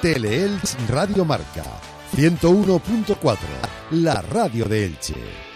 Teleelch Radio Marca 101.4, la radio de Elche.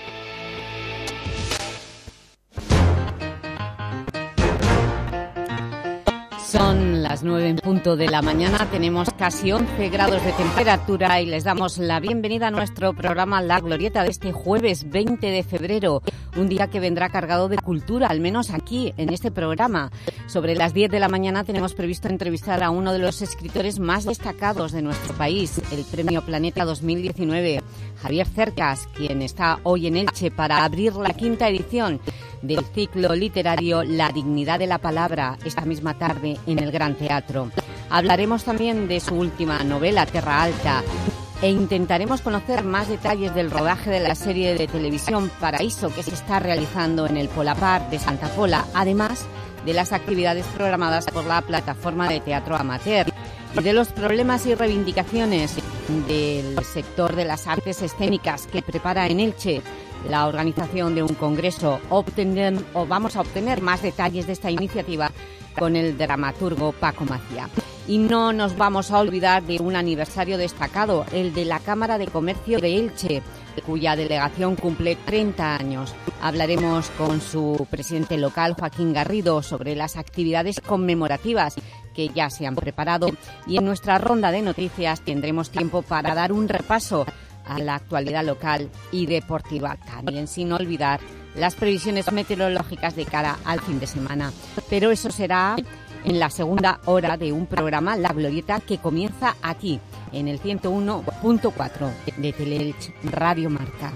Son las 9 en punto de la mañana, tenemos casi 11 grados de temperatura y les damos la bienvenida a nuestro programa La Glorieta de este jueves 20 de febrero, un día que vendrá cargado de cultura, al menos aquí, en este programa. Sobre las 10 de la mañana tenemos previsto entrevistar a uno de los escritores más destacados de nuestro país, el Premio Planeta 2019, Javier Cercas, quien está hoy en Elche para abrir la quinta edición del ciclo literario La dignidad de la palabra, esta misma tarde en el Gran Teatro. Hablaremos también de su última novela, Terra Alta, e intentaremos conocer más detalles del rodaje de la serie de televisión Paraíso que se está realizando en el Polapar de Santa Pola, además de las actividades programadas por la plataforma de teatro amateur y de los problemas y reivindicaciones del sector de las artes escénicas que prepara en Elche la organización de un congreso. Vamos a obtener más detalles de esta iniciativa con el dramaturgo Paco Macía. Y no nos vamos a olvidar de un aniversario destacado, el de la Cámara de Comercio de Elche, cuya delegación cumple 30 años. Hablaremos con su presidente local, Joaquín Garrido, sobre las actividades conmemorativas que ya se han preparado. Y en nuestra ronda de noticias tendremos tiempo para dar un repaso a la actualidad local y deportiva, también sin olvidar las previsiones meteorológicas de cara al fin de semana. Pero eso será en la segunda hora de un programa, La Glorieta, que comienza aquí, en el 101.4 de Teleelch Radio Marca.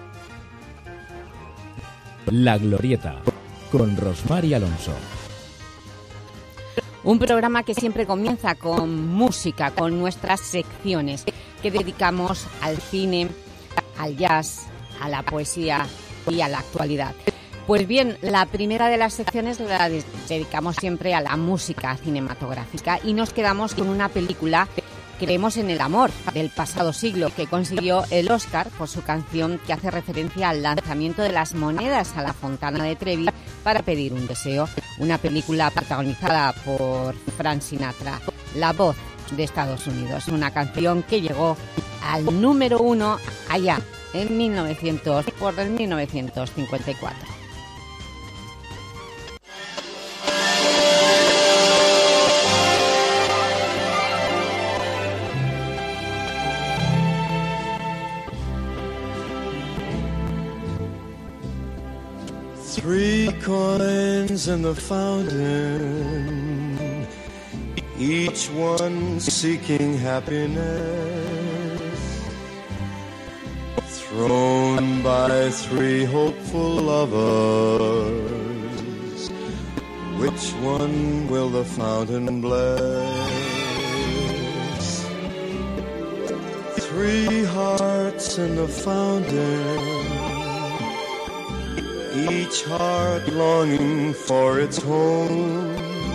La Glorieta, con Rosmar y Alonso. Un programa que siempre comienza con música, con nuestras secciones que dedicamos al cine, al jazz, a la poesía y a la actualidad. Pues bien, la primera de las secciones la dedicamos siempre a la música cinematográfica y nos quedamos con una película, Creemos en el amor, del pasado siglo, que consiguió el Oscar por su canción que hace referencia al lanzamiento de las monedas a la Fontana de Trevi para pedir un deseo. Una película protagonizada por Frank Sinatra, la voz de Estados Unidos. Una canción que llegó al número 1 allá en 1954. Three coins in the fountain, each one seeking happiness, thrown by three hopeful lovers. Which one will the fountain bless? Three hearts in the fountain, each heart longing for its home.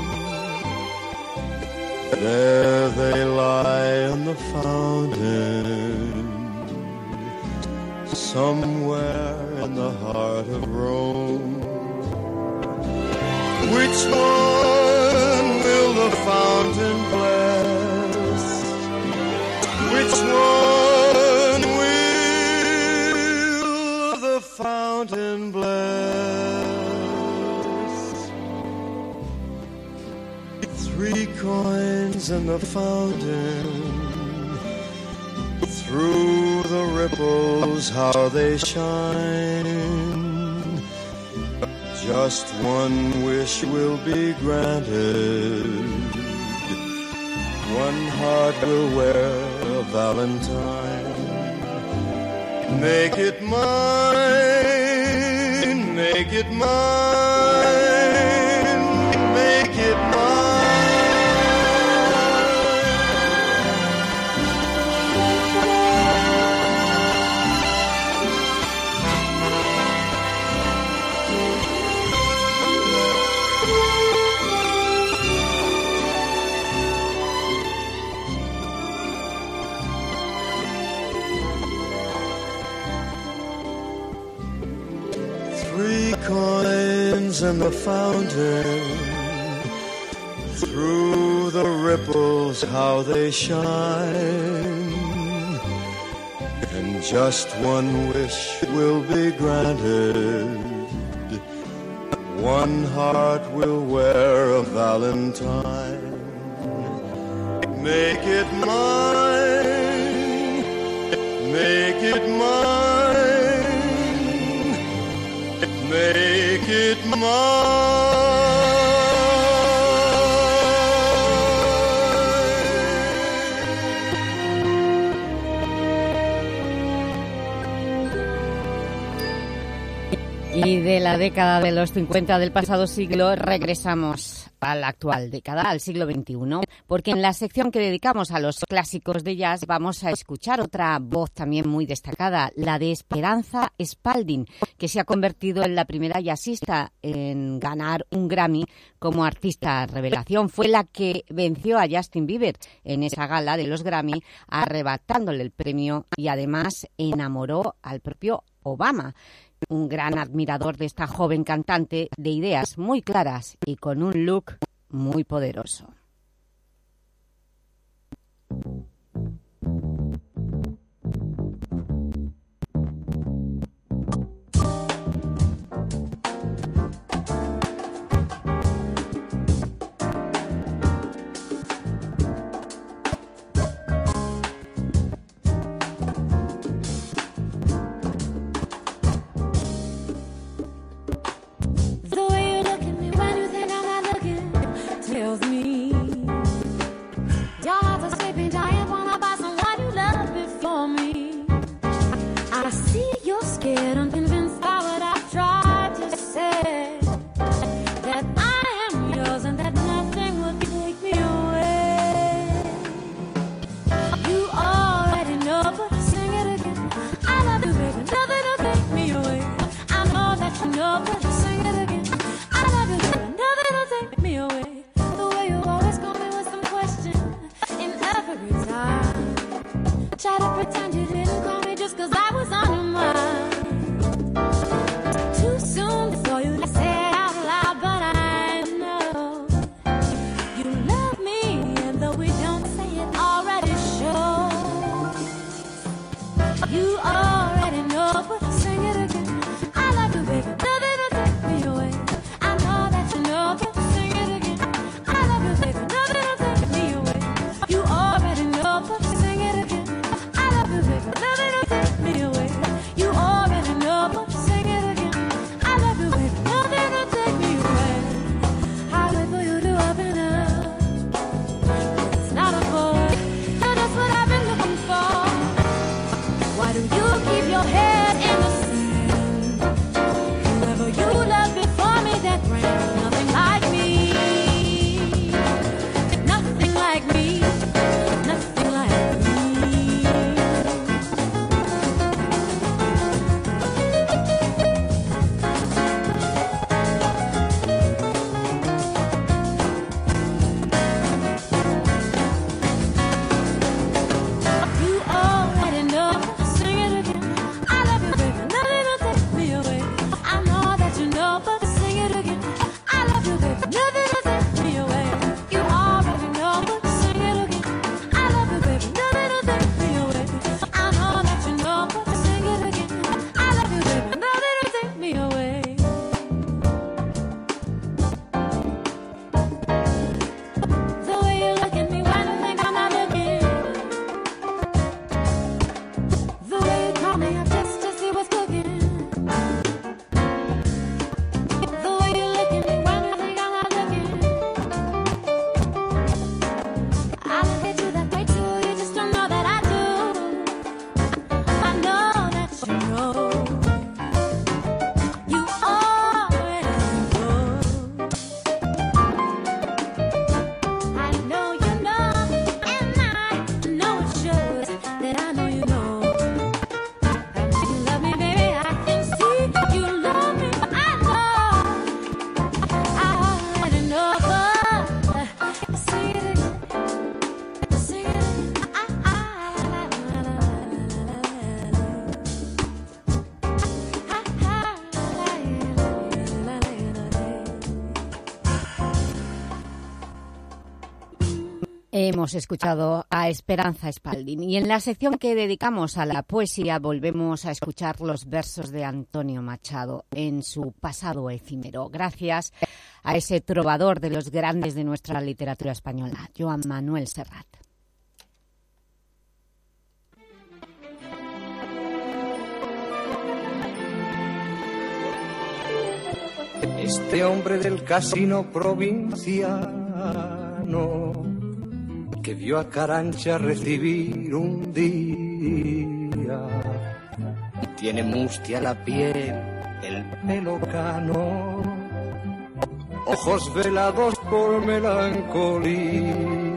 There they lie in the fountain, somewhere in the heart of Rome. Which one will the fountain bless? Which one will the fountain bless? Three coins in the fountain, through the ripples how they shine. Just one wish will be granted, one heart will wear a valentine. Make it mine, make it mine, make it mine. Coins in the fountain, through through the ripples how they shine, and just one wish will be granted. One heart will wear a valentine. Make it mine, make it mine, make it mine. Y de la década de los 50 del pasado siglo regresamos a la actual década, al siglo XXI, porque en la sección que dedicamos a los clásicos de jazz vamos a escuchar otra voz también muy destacada, la de Esperanza Spalding, que se ha convertido en la primera jazzista en ganar un Grammy como artista revelación. Fue la que venció a Justin Bieber en esa gala de los Grammy, arrebatándole el premio, y además enamoró al propio Obama, un gran admirador de esta joven cantante de ideas muy claras y con un look muy poderoso. Try to pretend you didn't call me just 'cause I was on your mind. Too soon for you to say it out loud, but I know you love me, and though we don't say it, already shows. You already know, but sing it again. I love you, baby, nothing will take me away. I know that you know, but sing it again. I love you, baby, nothing will take me away. You already know, but sing it again. Nothing will take me away. You already know, but sing it again. I love you, baby. Nothing will take me away. I wait for you to open up. It's not a boy. You're just what I've been looking for. Why do you keep your head in the Hemos escuchado a Esperanza Spalding y en la sección que dedicamos a la poesía volvemos a escuchar los versos de Antonio Machado en su pasado efímero, gracias a ese trovador de los grandes de nuestra literatura española, Joan Manuel Serrat. Este hombre del casino provinciano que vio a Carancha recibir un día, tiene mustia la piel, el pelo cano, ojos velados por melancolía,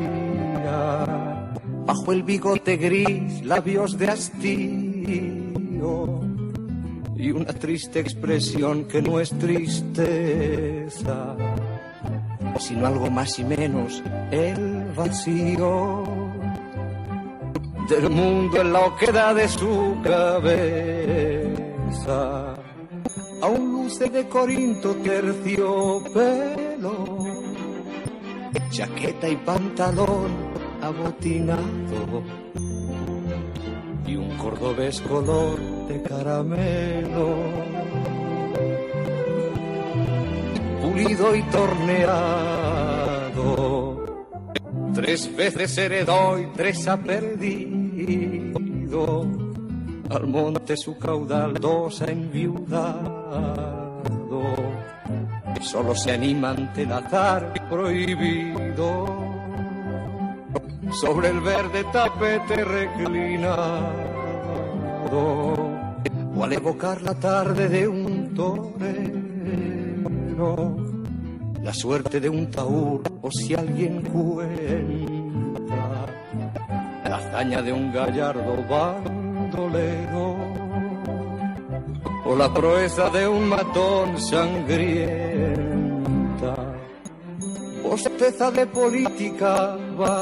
bajo el bigote gris, labios de hastío y una triste expresión que no es tristeza, sino algo más y menos el vacío del mundo en la oquedad de su cabeza. Aún luce de Corinto terciopelo, chaqueta y pantalón abotinado y un cordobés color de caramelo, pulido y torneado. 3 veces heredó y 3 ha perdido. Al monte su caudal 2 ha enviudado. Solo se anima ante el azar prohibido. Sobre el verde tapete reclinado, o al evocar la tarde de un torero, la suerte de un taur, o si alguien cuenta la hazaña de un gallardo bandolero, o la proeza de un matón sangrienta, bosteza de política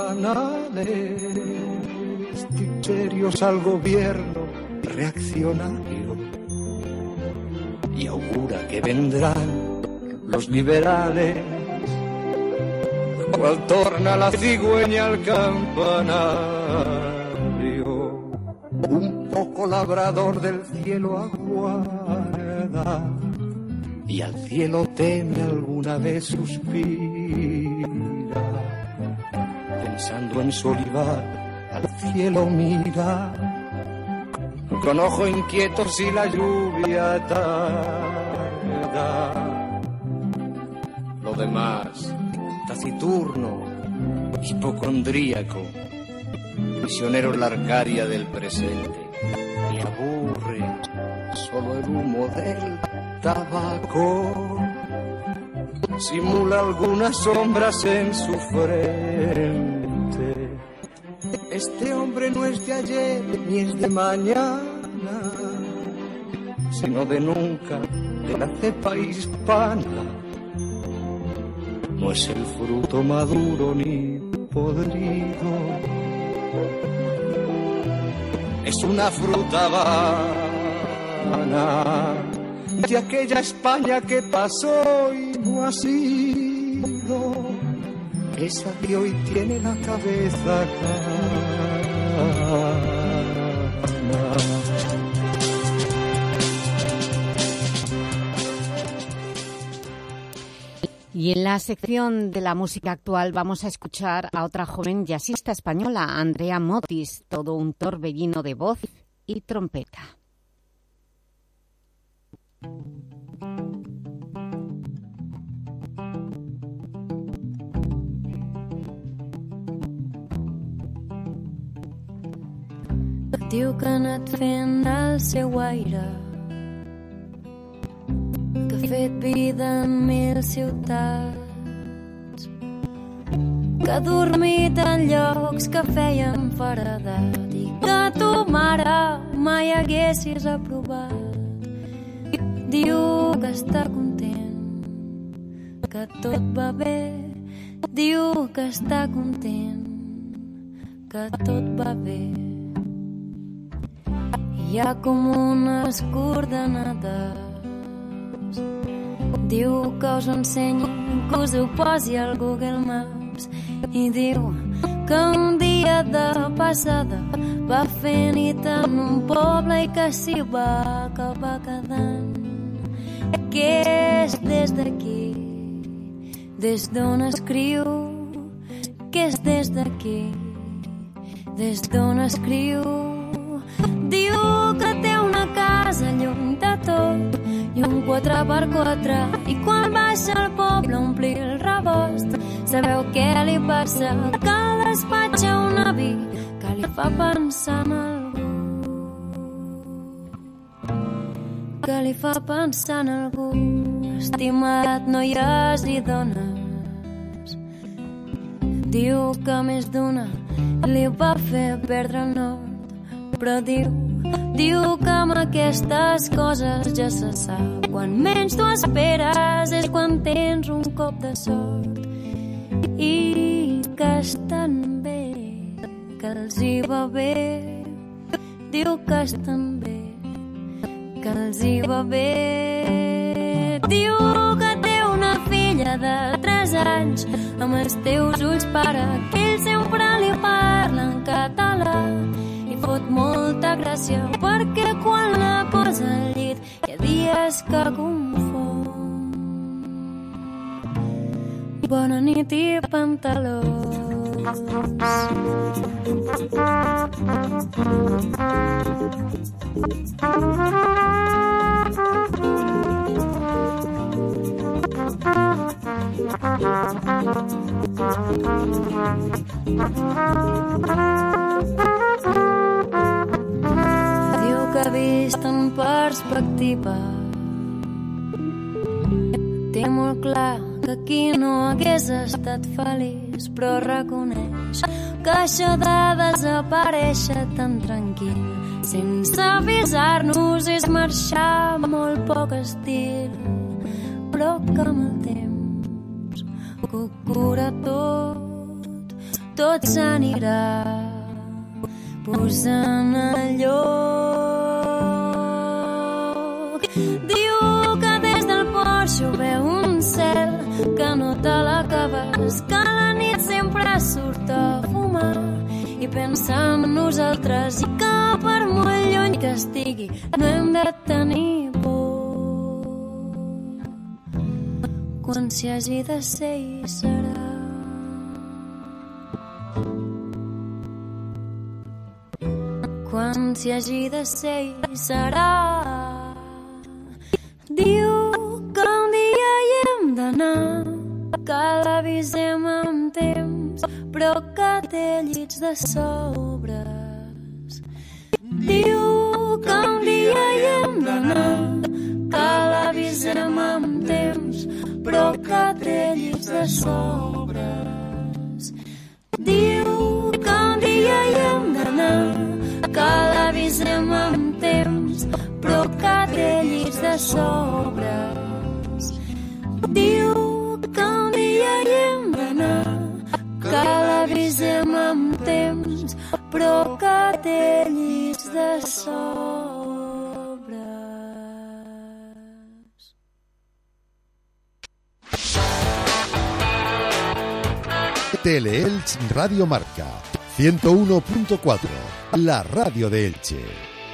banales, ticherios al gobierno reaccionario, y augura que vendrán los liberales, cual torna la cigüeña al campanario. Un poco labrador del cielo aguarda, y al cielo teme alguna vez suspira, pensando en su olivar al cielo mira, con ojo inquieto si la lluvia tarda. Lo demás, taciturno, hipocondríaco, prisionero en la Arcadia del presente, y aburre solo el humo del tabaco, simula algunas sombras en su frente. Este hombre no es de ayer ni es de mañana, sino de nunca, de la cepa hispana. No es el fruto maduro ni podrido, es una fruta vana de aquella España que pasó y no ha sido esa que hoy tiene la cabeza cana. Y en la sección de la música actual vamos a escuchar a otra joven jazzista española, Andrea Motis, todo un torbellino de voz y trompeta. Diu que ha anat fent el seu aire, que ha fet vida en 1000 ciutats, que ha dormit en llocs que feien feredat i que tu, mare, mai haguessis aprovat. Diu que està content, que tot va bé, diu que està content, que tot va bé. Hi ha com unes coordenades, diu que us ensenyi, que us ho posi al Google Maps, i diu que un dia de passada va fer nit en un poble i que s'hi va acabar quedant. Que és des d'aquí, des d'on escriu, que és des d'aquí, des d'on escriu. Diu que té una casa lluny de tot i un 4x4 i quan baixa al poble a omplir el rebost sabeu què li passa? Que despatxa un avi que li fa pensar en algú, que li fa pensar en algú. Estimat noies i dones, diu que més d'una li va fer perdre el nord, però diu que amb aquestes coses ja se sap. Quan menys t'ho esperes és quan tens un cop de sort i que estan bé, que els hi va bé. Diu que estan bé, que els hi va bé. Diu que té una filla de 3 anys amb els teus ulls, pare, que ell sempre li parla en català. Fot molta gràcia perquè quan la posa al llit hi ha dies que confon. Bona nit i pantalons. Que vist en perspectiva té molt clar que aquí no hagués estat feliç, però reconeix que això de desaparèixer tan tranquil sense avisar-nos és marxar molt poc estil, però que amb el temps que ho cura tot s'anirà posant al lloc. Diu que des del porxo veu un cel que no te l'acabes, que a la nit sempre surt a fumar i pensa en nosaltres i que per molt lluny que estigui no hem de tenir por. Quan s'hi hagi de ser hi serà. Quan s'hi hagi de ser hi serà. Diu que un dia hi hem d'anar, que l'avisem amb temps, però que té llits de sobres. Diu que un dia hi hem d'anar, que l'avisem amb temps, però que té llits de sobres. Diu que un dia hi hem d'anar, que l'avisem amb temps, però que té llits de sobres. Diu que un dia hi hem d'anar, que l'avisem amb temps, però que té llits de sobres. Teleelch Radio Marca 101.4, la radio de Elche.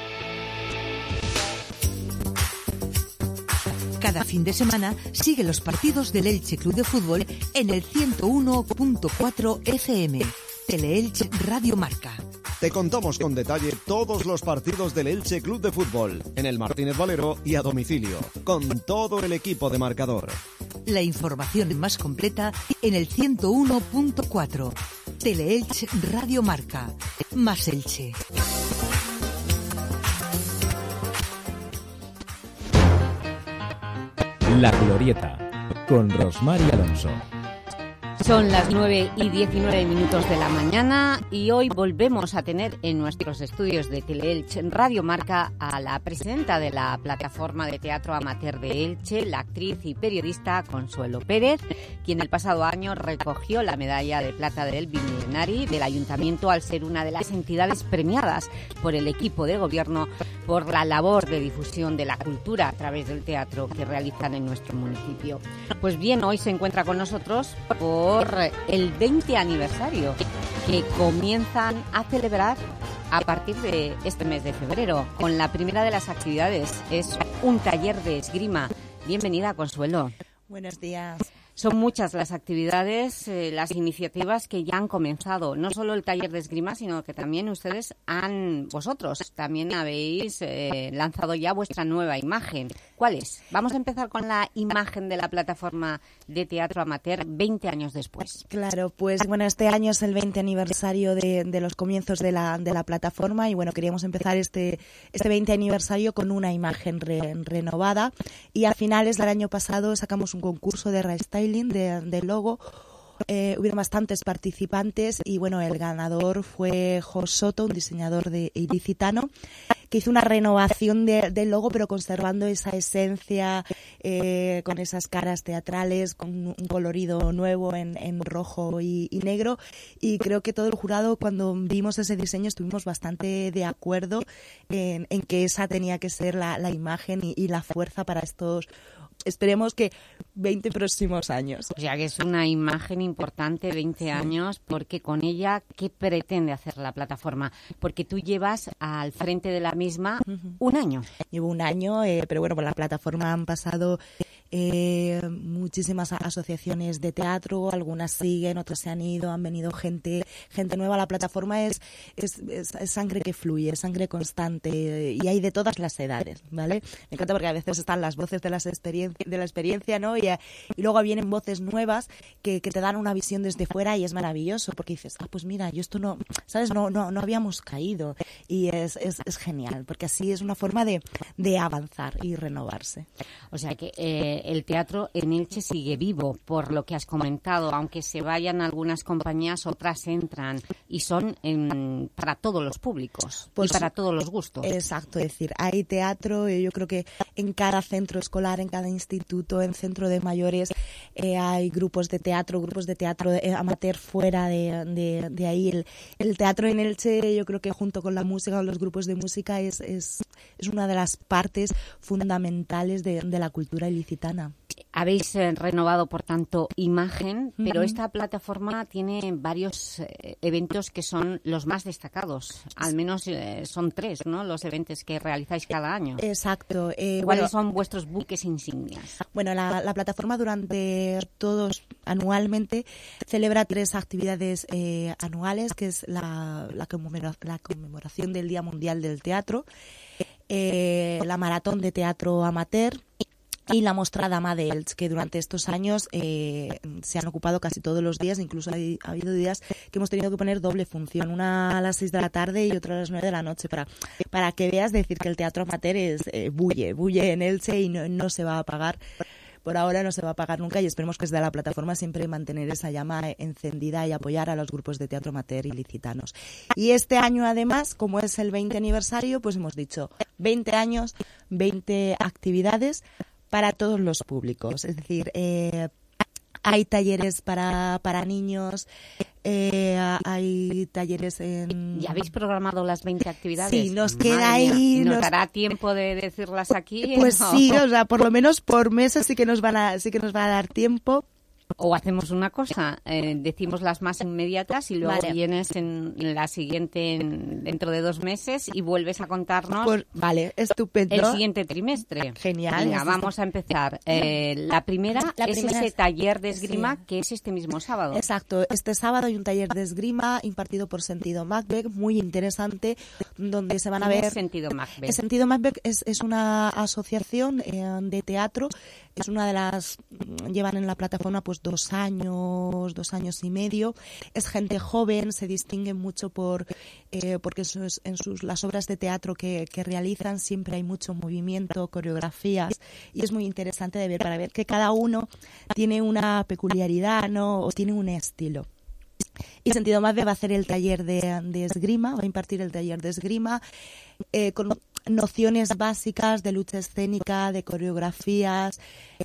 Cada fin de semana sigue los partidos del Elche Club de Fútbol en el 101.4 FM. Teleelch Radio Marca. Te contamos con detalle todos los partidos del Elche Club de Fútbol en el Martínez Valero y a domicilio, con todo el equipo de marcador. La información más completa en el 101.4. Teleelch Radio Marca. Más Elche. La Glorieta, con Rosmar y Alonso. Son las 9:19 de la mañana y hoy volvemos a tener en nuestros estudios de Teleelch Radio Marca a la presidenta de la plataforma de teatro amateur de Elche, la actriz y periodista Consuelo Pérez, quien el pasado año recogió la medalla de plata del Bicentenari del Ayuntamiento al ser una de las entidades premiadas por el equipo de gobierno por la labor de difusión de la cultura a través del teatro que realizan en nuestro municipio. Pues bien, hoy se encuentra con nosotros por el 20 aniversario que comienzan a celebrar a partir de este mes de febrero, con la primera de las actividades, es un taller de esgrima. Bienvenida, Consuelo. Buenos días. Son muchas las actividades, las iniciativas que ya han comenzado. No solo el taller de esgrima, sino que también vosotros también habéis lanzado ya vuestra nueva imagen. ¿Cuál es? Vamos a empezar con la imagen de la plataforma de teatro amateur 20 años después. Claro, pues bueno, este año es el 20 aniversario de los comienzos de la plataforma y bueno, queríamos empezar este 20 aniversario con una imagen renovada y a finales del año pasado sacamos un concurso de restyling del logo. Hubieron bastantes participantes y bueno, el ganador fue Jos Soto, un diseñador ilicitano, que hizo una renovación del logo, pero conservando esa esencia, con esas caras teatrales, con un colorido nuevo en rojo y negro. Y creo que todo el jurado, cuando vimos ese diseño, estuvimos bastante de acuerdo en que esa tenía que ser la imagen y la fuerza para estos, esperemos que 20 próximos años. O sea que es una imagen importante, 20 años, porque con ella, ¿qué pretende hacer la plataforma? Porque tú llevas al frente de la misma un año. Llevo un año, pero bueno, por la plataforma han pasado muchísimas asociaciones de teatro, algunas siguen, otras se han ido, han venido gente nueva. La plataforma es sangre que fluye, es sangre constante y hay de todas las edades, ¿vale? Me encanta porque a veces están las voces de la experiencia, ¿no? Y luego vienen voces nuevas que te dan una visión desde fuera y es maravilloso porque dices, pues mira, yo esto no, ¿sabes? No habíamos caído y es genial porque así es una forma de avanzar y renovarse. O sea que el teatro en Elche sigue vivo, por lo que has comentado, aunque se vayan algunas compañías, otras entran y son para todos los públicos y para todos los gustos. Exacto, es decir, hay teatro, yo creo que en cada centro escolar, en cada instituto, en centro de mayores, hay grupos de teatro amateur fuera de ahí. El teatro en Elche, yo creo que junto con la música o los grupos de música es una de las partes fundamentales de la cultura ilicitana. Habéis renovado, por tanto, imagen, pero esta plataforma tiene varios eventos que son los más destacados. Al menos son 3, ¿no?, los eventos que realizáis cada año. Exacto. ¿Cuáles son vuestros buques insignias? Bueno, la plataforma anualmente celebra 3 actividades anuales, que es la conmemoración del Día Mundial del Teatro, la maratón de teatro amateur y la Mostra Dama de Elche, que durante estos años se han ocupado casi todos los días, incluso ha habido días que hemos tenido que poner doble función, una a las 6 de la tarde y otra a las 9 de la noche, para que veas, decir que el teatro amateur bulle en Elche y no se va a apagar. Por ahora no se va a apagar nunca y esperemos que desde la plataforma siempre mantener esa llama encendida y apoyar a los grupos de teatro amateur ilicitanos. Y este año, además, como es el 20 aniversario, pues hemos dicho 20 años, 20 actividades para todos los públicos. Es decir, hay talleres para niños, hay talleres en... ¿Ya habéis programado las 20 actividades? Sí, nos queda ahí... ¿Nos dará tiempo de decirlas aquí? Pues ¿no? Sí, o sea, por lo menos por meses sí que nos va a dar tiempo. O hacemos una cosa, decimos las más inmediatas y luego vienes en la siguiente dentro de 2 meses y vuelves a contarnos vale, estupendo. El siguiente trimestre. Genial. Venga, vamos a empezar. La primera es ese taller de esgrima que es este mismo sábado. Exacto, este sábado hay un taller de esgrima impartido por Sentido Macbeth, muy interesante, donde se van a ver... Sentido Macbeth. Sentido Macbeth es una asociación de teatro, es una de las... llevan en la plataforma pues 2 años y medio. Es gente joven, se distinguen mucho porque las obras de teatro que realizan siempre hay mucho movimiento, coreografías, y es muy interesante de ver, para ver que cada uno tiene una peculiaridad, ¿no?, o tiene un estilo. Y Sentido Macbeth va a hacer el taller de esgrima, va a impartir el taller de esgrima nociones básicas de lucha escénica, de coreografías,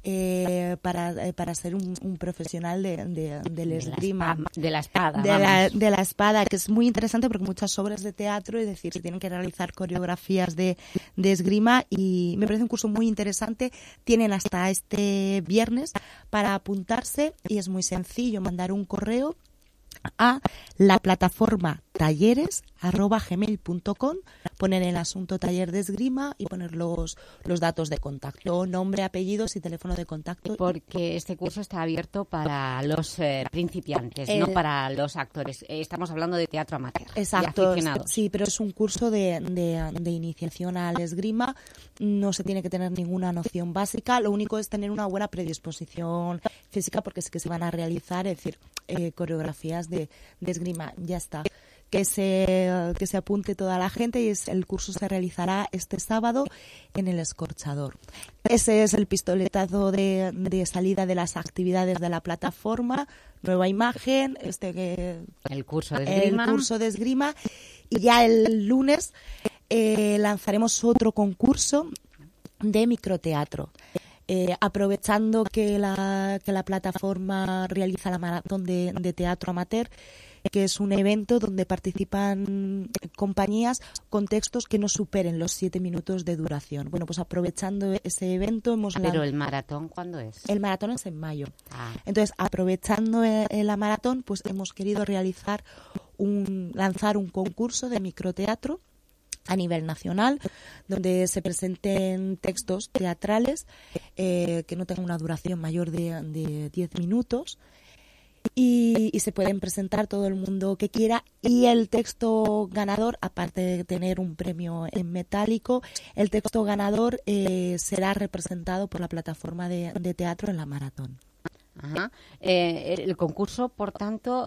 para ser un profesional del esgrima. De la espada. De la espada, que es muy interesante porque muchas obras de teatro, es decir, se tienen que realizar coreografías de esgrima, y me parece un curso muy interesante. Tienen hasta este viernes para apuntarse y es muy sencillo, mandar un correo a la plataforma talleres@gmail.com, poner el asunto taller de esgrima y poner los datos de contacto, nombre, apellidos y teléfono de contacto. Porque este curso está abierto para los principiantes, no para los actores. Estamos hablando de teatro amateur. Exacto, y aficionados. Sí, pero es un curso de iniciación al esgrima. No se tiene que tener ninguna noción básica, lo único es tener una buena predisposición física, porque es que se van a realizar, es decir, coreografías de esgrima. Ya está. Que se apunte toda la gente, y el curso se realizará este sábado en el Escorchador. Ese es el pistoletazo de salida de las actividades de la plataforma. Nueva imagen, el curso de esgrima. Y ya el lunes lanzaremos otro concurso de microteatro. Aprovechando que la plataforma realiza la maratón de teatro amateur, que es un evento donde participan compañías con textos que no superen los 7 minutos de duración. Bueno, pues aprovechando ese evento ¿Pero el maratón cuándo es? El maratón es en mayo. Entonces, aprovechando la maratón, pues hemos querido lanzar un concurso de microteatro a nivel nacional, donde se presenten textos teatrales que no tengan una duración mayor de 10 minutos, y se pueden presentar todo el mundo que quiera. Y el texto ganador, aparte de tener un premio en metálico, el texto ganador será representado por la plataforma de teatro en la maratón. Ajá. El concurso, por tanto,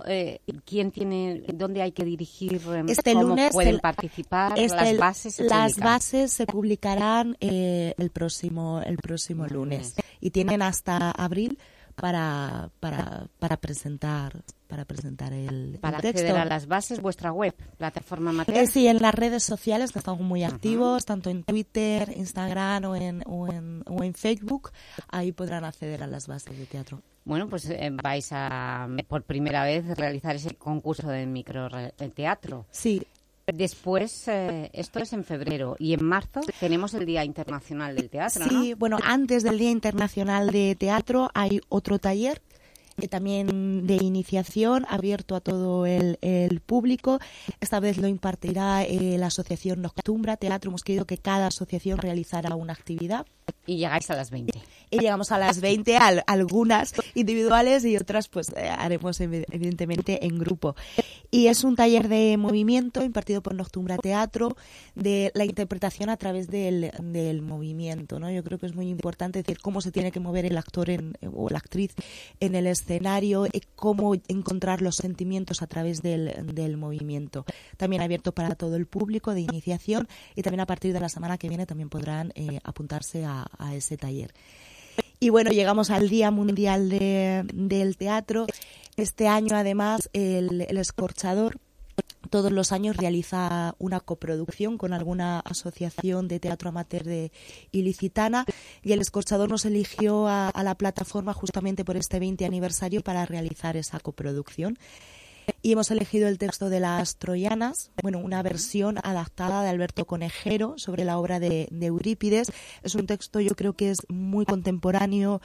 ¿dónde hay que dirigir? ¿Cómo lunes pueden participar? Las bases se publicarán el próximo lunes, y tienen hasta abril para presentar el para texto. Acceder a las bases, vuestra web, plataforma amateur. Sí, en las redes sociales, que estamos muy activos, tanto en Twitter, Instagram o en Facebook, ahí podrán acceder a las bases de teatro. Bueno, pues vais a, por primera vez, realizar ese concurso de microteatro. Sí. Después, esto es en febrero, y en marzo tenemos el Día Internacional del Teatro, Sí, ¿no? Bueno, antes del Día Internacional de Teatro hay otro taller también de iniciación, abierto a todo el público. Esta vez lo impartirá la Asociación Noctumbra Teatro. Hemos querido que cada asociación realizara una actividad. Y llegáis a las 20. Y llegamos a las 20, algunas individuales y otras pues haremos evidentemente en grupo. Y es un taller de movimiento impartido por Noctumbra Teatro, de la interpretación a través del movimiento, ¿no? Yo creo que es muy importante decir cómo se tiene que mover el actor o la actriz en el escenario, y cómo encontrar los sentimientos a través del movimiento. También abierto para todo el público, de iniciación, y también a partir de la semana que viene también podrán apuntarse a ese taller. Y bueno, llegamos al Día Mundial del Teatro. Este año, además, el Escorchador todos los años realiza una coproducción con alguna asociación de teatro amateur ilicitana, y el Escorchador nos eligió a la plataforma justamente por este 20 aniversario para realizar esa coproducción. Y hemos elegido el texto de Las Troyanas, una versión adaptada de Alberto Conejero sobre la obra de Eurípides. Es un texto, yo creo que es muy contemporáneo.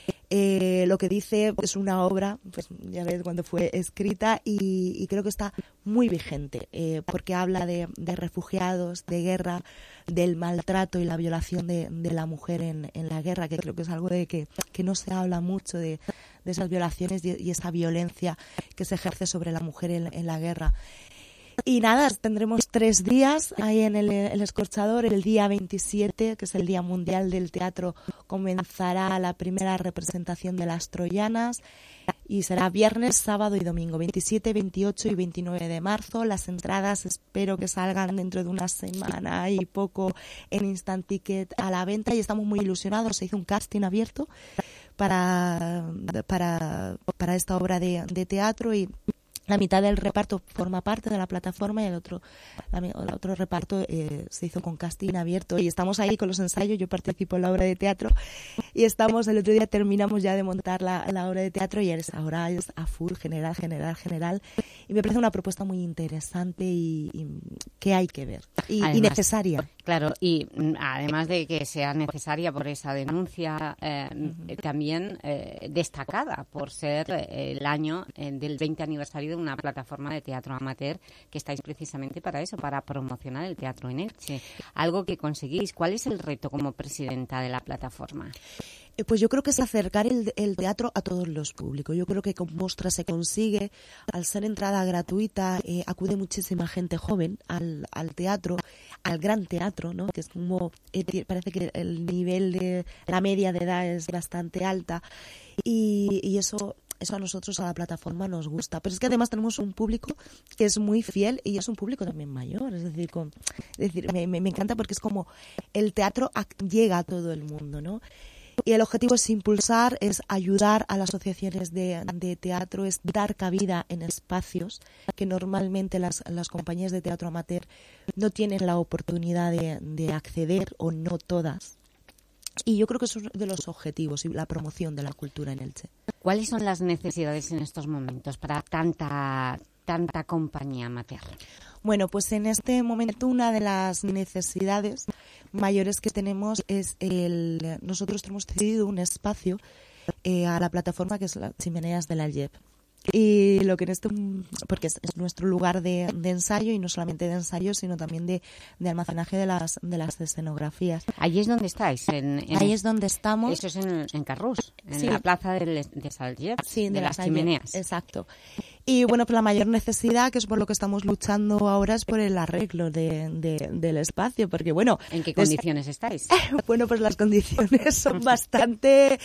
Lo que dice es una obra, pues ya ves cuando fue escrita, y creo que está muy vigente, porque habla de refugiados, de guerra, del maltrato y la violación de la mujer en la guerra, que creo que es algo de que no se habla mucho de esas violaciones y esa violencia que se ejerce sobre la mujer en la guerra. Y nada, tendremos 3 días ahí en el Escorchador. El día 27, que es el Día Mundial del Teatro, comenzará la primera representación de Las Troyanas, y será viernes, sábado y domingo, 27, 28 y 29 de marzo. Las entradas espero que salgan dentro de una semana y poco en Instant Ticket a la venta, y estamos muy ilusionados. Se hizo un casting abierto para esta obra de teatro, y La mitad del reparto forma parte de la plataforma y el otro reparto se hizo con casting abierto. Y estamos ahí con los ensayos, yo participo en la obra de teatro y el otro día terminamos ya de montar la obra de teatro y ahora es a full, general. Y me parece una propuesta muy interesante y que hay que ver y necesaria. Claro, y además de que sea necesaria por esa denuncia, también destacada por ser el año del 20 aniversario de una plataforma de teatro amateur que estáis precisamente para eso, para promocionar el teatro en Elche. Algo que conseguís. ¿Cuál es el reto como presidenta de la plataforma? Pues yo creo que es acercar el teatro a todos los públicos. Yo creo que con Mostra se consigue, al ser entrada gratuita, acude muchísima gente joven al teatro, al gran teatro, ¿no? Que es como, parece que el nivel de la media de edad es bastante alta y eso a nosotros, a la plataforma, nos gusta. Pero es que además tenemos un público que es muy fiel y es un público también mayor. Es decir, me encanta porque es como el teatro llega a todo el mundo, ¿no? Y el objetivo es impulsar, es ayudar a las asociaciones de teatro, es dar cabida en espacios que normalmente las compañías de teatro amateur no tienen la oportunidad de acceder, o no todas. Y yo creo que eso es de los objetivos y la promoción de la cultura en Elche. ¿Cuáles son las necesidades en estos momentos para tanta compañía amateur? Bueno, pues en este momento una de las necesidades mayores que tenemos es nosotros hemos cedido un espacio a la plataforma que es las Chimeneas del Aljeb. Y lo que porque es nuestro lugar de ensayo, y no solamente de ensayo, sino también de almacenaje de las escenografías. ¿Allí es donde estáis? Ahí es donde estamos. Eso es en Carrús, en sí. La plaza de Aljeb, sí, de las Chimeneas. Exacto. Y bueno, pues la mayor necesidad, que es por lo que estamos luchando ahora, es por el arreglo del espacio, porque bueno... ¿En qué condiciones estáis? Bueno, pues las condiciones son bastante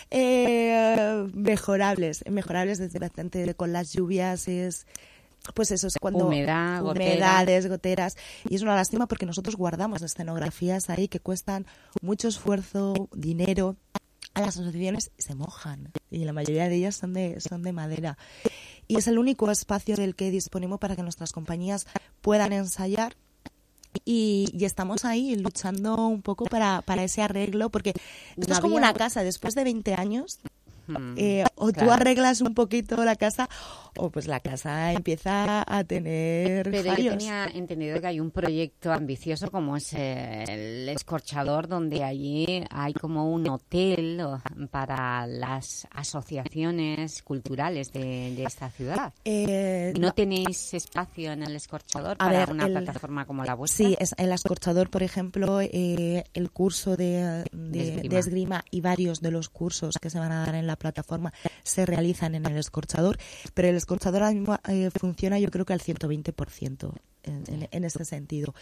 mejorables desde bastante con las lluvias, pues eso es cuando humedades, goteras, y es una lástima porque nosotros guardamos escenografías ahí que cuestan mucho esfuerzo, dinero, a las asociaciones se mojan y la mayoría de ellas son de madera. Y es el único espacio del que disponemos para que nuestras compañías puedan ensayar y estamos ahí luchando un poco para ese arreglo, porque esto es como una casa después de 20 años. O tú arreglas un poquito la casa o pues la casa empieza a tener Pero fallos. Yo tenía entendido que hay un proyecto ambicioso como es el Escorchador, donde allí hay como un hotel para las asociaciones culturales de esta ciudad. ¿No tenéis espacio en el Escorchador para una plataforma como la vuestra? Sí, el Escorchador, por ejemplo, el curso de esgrima y varios de los cursos que se van a dar en la plataforma se realizan en el Escorchador, pero el Escorchador ahora mismo funciona, yo creo que al 120% en ese sentido.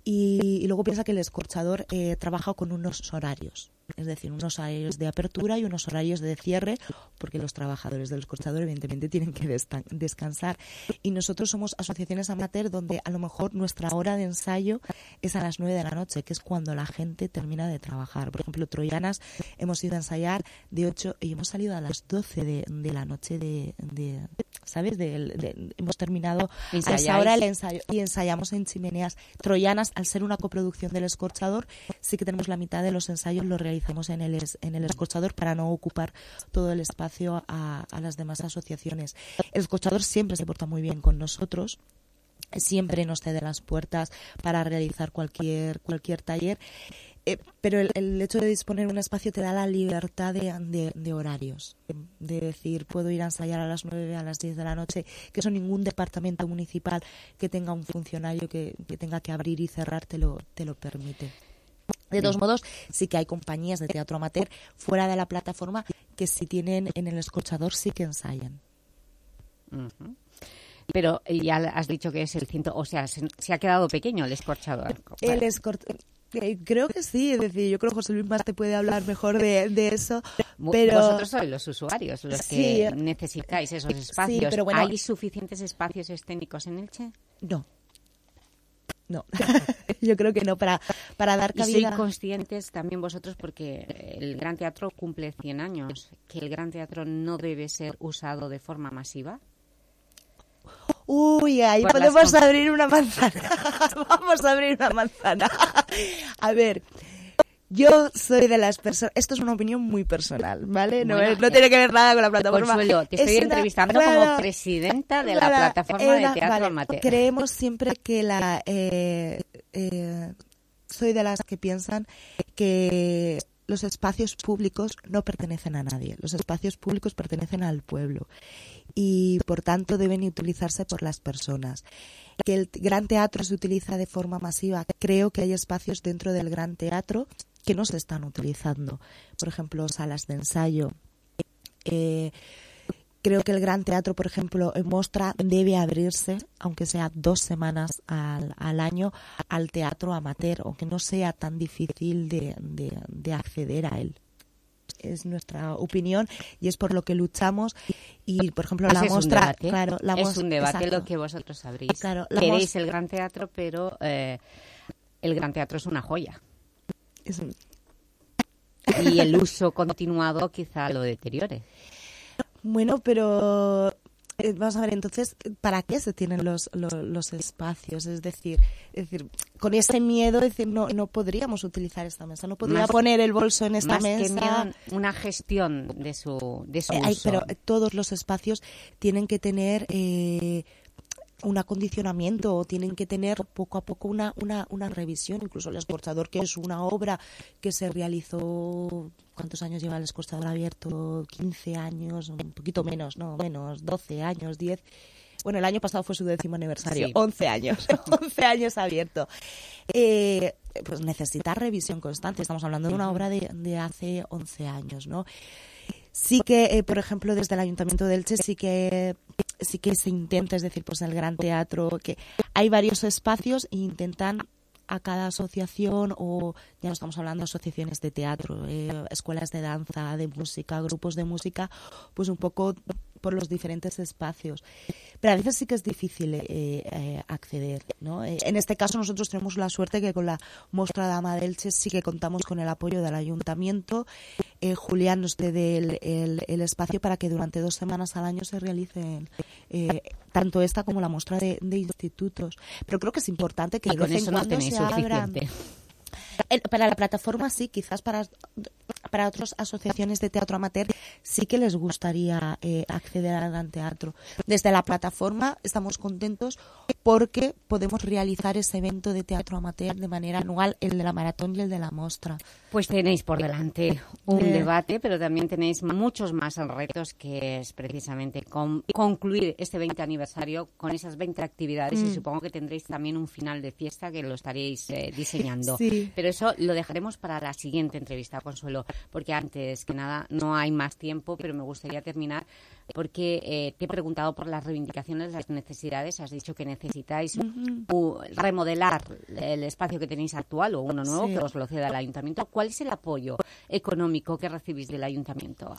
Y luego piensa que el Escorchador trabaja con unos horarios, es decir, unos horarios de apertura y unos horarios de cierre, porque los trabajadores del Escorchador evidentemente tienen que descansar. Y nosotros somos asociaciones amateur donde a lo mejor nuestra hora de ensayo es a las 9 de la noche, que es cuando la gente termina de trabajar. Por ejemplo, Troyanas hemos ido a ensayar de 8 y hemos salido a las 12 de la noche ¿sabes? Hemos terminado a esa hora el ensayo y ensayamos en Chimeneas. Troyanas, al ser una coproducción del Escorchador, sí que tenemos la mitad de los ensayos los realizamos en el Escorchador para no ocupar todo el espacio a las demás asociaciones. El Escorchador siempre se porta muy bien con nosotros. Siempre nos cede las puertas para realizar cualquier taller, pero el hecho de disponer un espacio te da la libertad de horarios, de decir, puedo ir a ensayar a las 9, a las 10 de la noche, que eso ningún departamento municipal que tenga un funcionario que tenga que abrir y cerrar te lo permite. De todos modos, sí que hay compañías de teatro amateur fuera de la plataforma que si tienen en el Escorchador sí que ensayan. Uh-huh. Pero ya has dicho que es el 100, o sea, se ha quedado pequeño el Escorchador. Creo que sí, es decir, yo creo que José Luis más te puede hablar mejor de eso, pero... Vosotros sois los usuarios, los que necesitáis esos espacios. Sí, pero bueno, ¿hay suficientes espacios escénicos en Elche? No, yo creo que no, para dar cabida... Y sois conscientes también vosotros, porque el Gran Teatro cumple 100 años, que el Gran Teatro no debe ser usado de forma masiva. Uy, ahí Por podemos abrir una manzana. Vamos a abrir una manzana. A ver, yo soy de las personas... Esto es una opinión muy personal, ¿vale? No, Bueno, no tiene que ver nada con la plataforma. Consuelo, te estoy entrevistando como presidenta de la plataforma de teatro amateur. Creemos siempre que soy de las que piensan que los espacios públicos no pertenecen a nadie. Los espacios públicos pertenecen al pueblo y, por tanto, deben utilizarse por las personas. Que el Gran Teatro se utiliza de forma masiva. Creo que hay espacios dentro del Gran Teatro que no se están utilizando. Por ejemplo, salas de ensayo. Creo que el Gran Teatro, por ejemplo, en Mostra debe abrirse, aunque sea 2 semanas al año, al teatro amateur, aunque no sea tan difícil de acceder a él. Es nuestra opinión y es por lo que luchamos. Y, por ejemplo, la Mostra... Claro, es un debate, exacto. Lo que vosotros abrís. Claro, queréis el Gran Teatro, pero el Gran Teatro es una joya. Y el uso continuado quizá lo deteriore. Bueno, pero vamos a ver, entonces, ¿para qué se tienen los espacios? Es decir, con ese miedo, no podríamos utilizar esta mesa, no podría poner el bolso en esta mesa. Que miedo, una gestión de su uso. Pero todos los espacios tienen que tener un acondicionamiento o tienen que tener poco a poco una revisión. Incluso el Escorchador, que es una obra que se realizó... ¿Cuántos años lleva el Escorchador abierto? 15 años, un poquito menos, no, menos, 12 años, 10. Bueno, el año pasado fue su 10º aniversario, sí. 11 años, 11 años abierto. Pues necesita revisión constante. Estamos hablando de una obra de hace 11 años, ¿no? Sí que, por ejemplo, desde el Ayuntamiento de Elche sí que se intenta, es decir, pues el Gran Teatro, que hay varios espacios e intentan a cada asociación, o ya no estamos hablando de asociaciones de teatro, escuelas de danza, de música, grupos de música, pues un poco por los diferentes espacios. Pero a veces sí que es difícil acceder, ¿no? En este caso nosotros tenemos la suerte que con la Mostra Dama de Elche sí que contamos con el apoyo del Ayuntamiento. Julián nos cede el espacio para que durante 2 semanas al año se realicen tanto esta como la muestra de institutos. Pero creo que es importante que de vez en cuando se abran. Para la plataforma sí, quizás para otras asociaciones de teatro amateur sí que les gustaría acceder al Gran Teatro. Desde la plataforma estamos contentos porque podemos realizar ese evento de teatro amateur de manera anual, el de la maratón y el de la mostra. Pues tenéis por delante un debate, pero también tenéis muchos más retos, que es precisamente concluir este 20 aniversario con esas 20 actividades y supongo que tendréis también un final de fiesta que lo estaréis diseñando. Sí. Pero eso lo dejaremos para la siguiente entrevista, Consuelo, porque antes que nada no hay más tiempo, pero me gustaría terminar porque te he preguntado por las reivindicaciones, las necesidades. Has dicho que necesitáis remodelar el espacio que tenéis actual o uno nuevo que os lo ceda el Ayuntamiento. ¿Cuál es el apoyo económico que recibís del Ayuntamiento?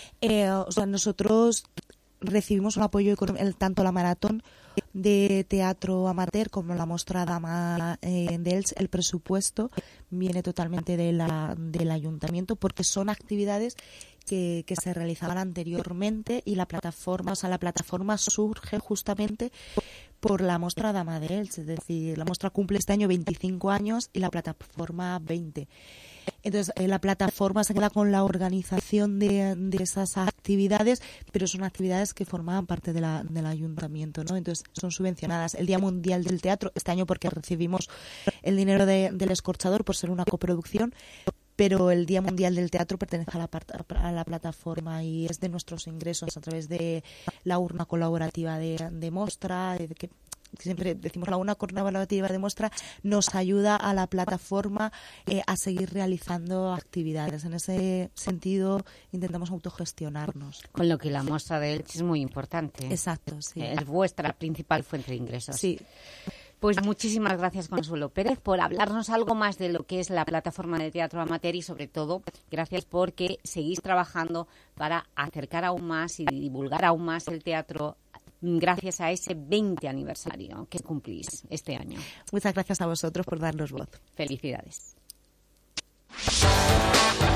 Nosotros recibimos un apoyo económico, tanto la maratón de teatro amateur como la Mostra Dama de Elche. El presupuesto viene totalmente del Ayuntamiento porque son actividades que se realizaban anteriormente y la plataforma surge justamente por la Mostra Dama de Elche. Es decir, la Mostra cumple este año 25 años y la plataforma 20. Entonces, la plataforma se queda con la organización de esas actividades, pero son actividades que formaban parte del Ayuntamiento, ¿no? Entonces, son subvencionadas. El Día Mundial del Teatro, este año porque recibimos el dinero del Escorchador por ser una coproducción, pero el Día Mundial del Teatro pertenece a la plataforma y es de nuestros ingresos a través de la urna colaborativa de Mostra, que siempre decimos la urna colaborativa de Mostra nos ayuda a la plataforma a seguir realizando actividades. En ese sentido intentamos autogestionarnos. Con lo que la Mostra de Elche es muy importante. Exacto, sí. Es vuestra principal fuente de ingresos. Sí. Pues muchísimas gracias, Consuelo Pérez, por hablarnos algo más de lo que es la plataforma de teatro amateur y, sobre todo, gracias porque seguís trabajando para acercar aún más y divulgar aún más el teatro gracias a ese 20 aniversario que cumplís este año. Muchas gracias a vosotros por darnos voz. Felicidades.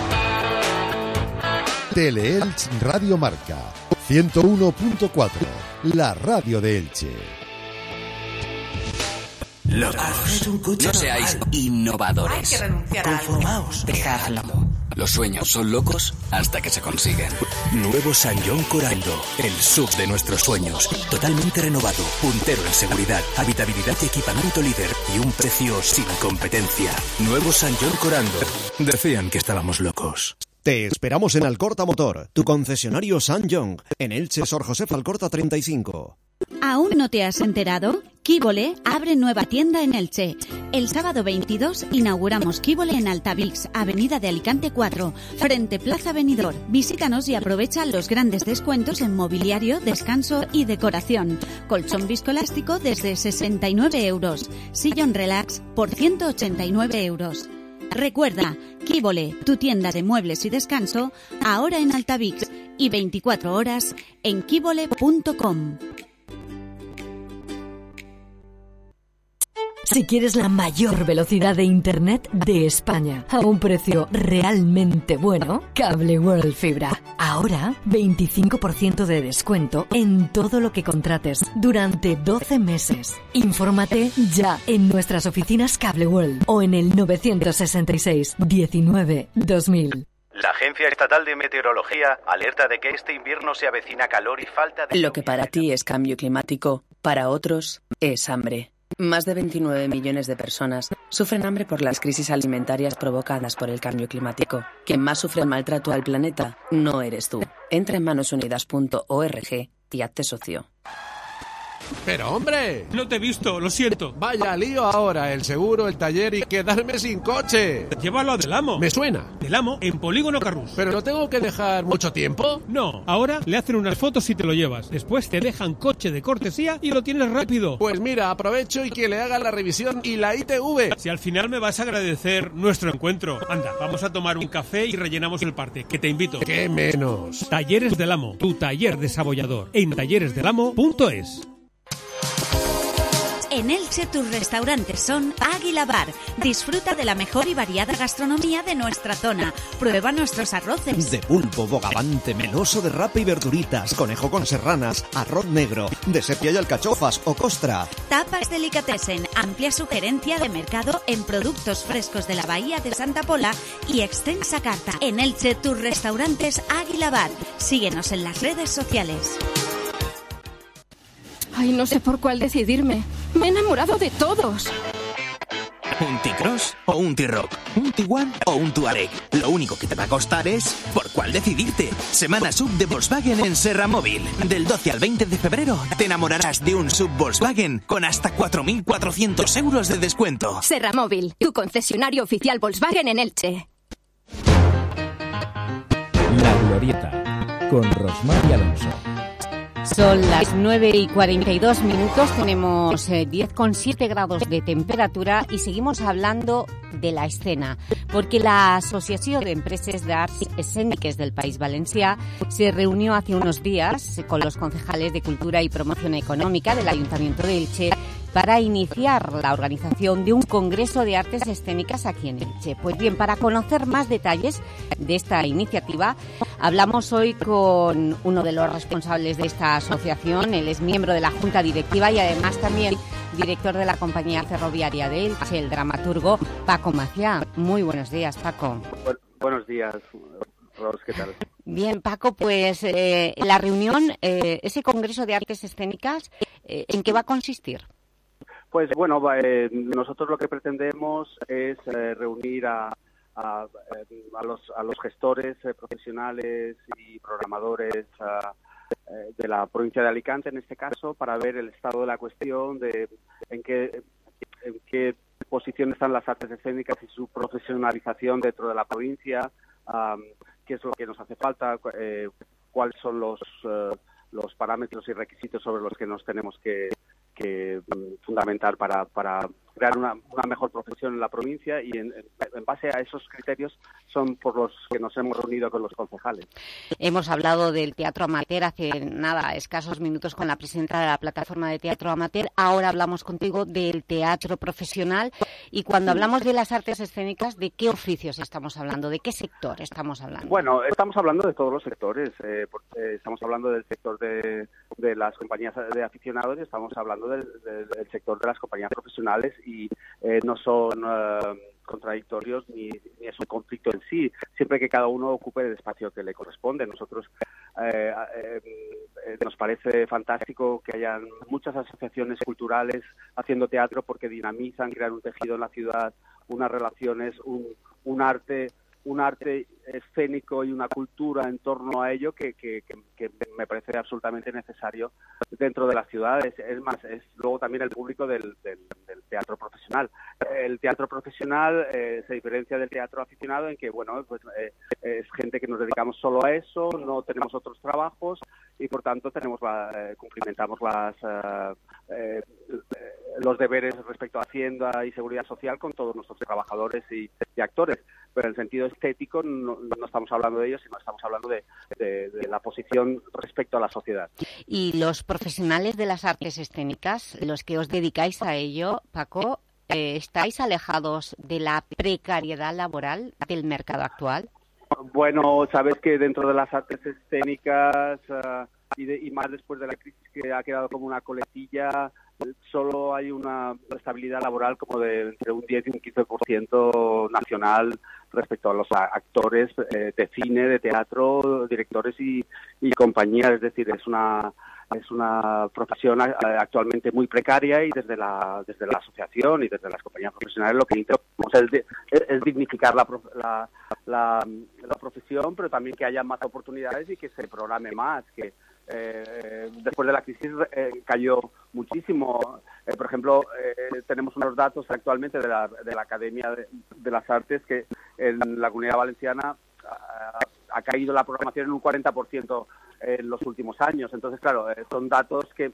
Teleelch Radio Marca 101.4 la radio de Elche. Locos. No seáis innovadores. Hay que renunciar a algo. Conformaos. Dejadlo. Los sueños son locos hasta que se consiguen. Nuevo San John Corando, el SUV de nuestros sueños. Totalmente renovado, puntero en seguridad, habitabilidad y equipamiento líder y un precio sin competencia. Nuevo San John Corando. Decían que estábamos locos. Te esperamos en Alcorta Motor, tu concesionario San John, en Elche, Sor Josef Alcorta 35. ¿Aún no te has enterado? Kibole abre nueva tienda en Elche. El sábado 22 inauguramos Kibole en Altavix, Avenida de Alicante 4, frente Plaza Benidorm. Visítanos y aprovecha los grandes descuentos en mobiliario, descanso y decoración. Colchón viscoelástico desde 69 euros. Sillón relax por 189 euros. Recuerda, Kibole, tu tienda de muebles y descanso, ahora en Altavix y 24 horas en kibole.com. Si quieres la mayor velocidad de Internet de España a un precio realmente bueno, Cable World Fibra. Ahora, 25% de descuento en todo lo que contrates durante 12 meses. Infórmate ya en nuestras oficinas Cable World o en el 966 19 2000. La Agencia Estatal de Meteorología alerta de que este invierno se avecina calor y falta de... Lo que para ti es cambio climático, para otros es hambre. Más de 29 millones de personas sufren hambre por las crisis alimentarias provocadas por el cambio climático. Quien más sufre el maltrato al planeta no eres tú. Entra en manosunidas.org y hazte socio. Pero hombre, no te he visto, lo siento. Vaya lío ahora, el seguro, el taller y quedarme sin coche. Llévalo a Del Amo. Me suena. Del Amo en Polígono Carrús. ¿Pero no tengo que dejar mucho tiempo? No, ahora le hacen unas fotos y te lo llevas. Después te dejan coche de cortesía y lo tienes rápido. Pues mira, aprovecho y que le haga la revisión y la ITV. Si al final me vas a agradecer nuestro encuentro. Anda, vamos a tomar un café y rellenamos el parte, que te invito. ¡Qué menos! Talleres Del Amo, tu taller desabollador. En talleresdelamo.es. En Elche tus restaurantes son Águila Bar. Disfruta de la mejor y variada gastronomía de nuestra zona. Prueba nuestros arroces. De pulpo, bogavante, meloso de rapa y verduritas, conejo con serranas, arroz negro, de sepia y alcachofas o costra. Tapas Delicatessen, amplia sugerencia de mercado en productos frescos de la Bahía de Santa Pola y extensa carta. En Elche tus restaurantes Águila Bar. Síguenos en las redes sociales. Ay, no sé por cuál decidirme. Me he enamorado de todos. ¿Un T-Cross o un T-Rock? ¿Un Tiguan o un Touareg? Lo único que te va a costar es por cuál decidirte. Semana Sub de Volkswagen en Serra Móvil. Del 12 al 20 de febrero te enamorarás de un Sub Volkswagen con hasta 4.400 euros de descuento. Serra Móvil, tu concesionario oficial Volkswagen en Elche. La Glorieta, con Rosmar y Alonso. Son las 9:42, tenemos 10,7 grados de temperatura y seguimos hablando de la escena, porque la Asociación de Empreses d'Arts Escèniques del País Valencià se reunió hace unos días con los concejales de Cultura y Promoción Económica del Ayuntamiento de Elche para iniciar la organización de un congreso de artes escénicas aquí en Elche. Pues bien, para conocer más detalles de esta iniciativa, hablamos hoy con uno de los responsables de esta asociación. Él es miembro de la Junta Directiva y además también director de la Compañía Ferroviaria de Elche, el dramaturgo Paco Macià. Muy buenos días, Paco. Buenos días, Ros, ¿qué tal? Bien, Paco, pues la reunión, ese congreso de artes escénicas, ¿en qué va a consistir? Pues bueno, nosotros lo que pretendemos es reunir a los gestores profesionales y programadores de la provincia de Alicante, en este caso, para ver el estado de la cuestión, de en qué posición están las artes escénicas y su profesionalización dentro de la provincia, qué es lo que nos hace falta, cuáles son los parámetros y requisitos sobre los que nos tenemos que fundamentar para crear una mejor profesión en la provincia, y en base a esos criterios son por los que nos hemos reunido con los concejales. Hemos hablado del teatro amateur hace escasos minutos con la presidenta de la plataforma de teatro amateur. Ahora hablamos contigo del teatro profesional, y cuando hablamos de las artes escénicas, ¿de qué oficios estamos hablando? ¿De qué sector estamos hablando? Bueno, estamos hablando de todos los sectores. Estamos hablando del sector de las compañías de aficionados y estamos hablando del sector de las compañías profesionales y no son contradictorios ni es un conflicto en sí, siempre que cada uno ocupe el espacio que le corresponde. Nosotros nos parece fantástico que hayan muchas asociaciones culturales haciendo teatro porque dinamizan, crean un tejido en la ciudad, unas relaciones, un arte escénico y una cultura en torno a ello que me parece absolutamente necesario dentro de las ciudades. Es más, es luego también el público del teatro profesional. El teatro profesional se diferencia del teatro aficionado en que, bueno, pues es gente que nos dedicamos solo a eso, no tenemos otros trabajos y por tanto cumplimentamos los deberes respecto a Hacienda y Seguridad Social con todos nuestros trabajadores y actores. Pero en el sentido estético no estamos hablando de ellos, sino estamos hablando de la posición respecto a la sociedad. Y los profesionales de las artes escénicas, los que os dedicáis a ello, Paco, ¿estáis alejados de la precariedad laboral del mercado actual? Bueno, sabes que dentro de las artes escénicas y más después de la crisis que ha quedado como una coletilla, solo hay una estabilidad laboral como de entre un 10 y un 15% nacional respecto a los actores de cine, de teatro, directores y compañías. Es decir, es una profesión actualmente muy precaria y desde la asociación y desde las compañías profesionales lo que intentamos es dignificar la profesión, pero también que haya más oportunidades y que se programe más, que después de la crisis cayó muchísimo. Por ejemplo, tenemos unos datos actualmente de la Academia de las Artes que en la Comunidad Valenciana ha caído la programación en un 40% en los últimos años. Entonces, claro, son datos que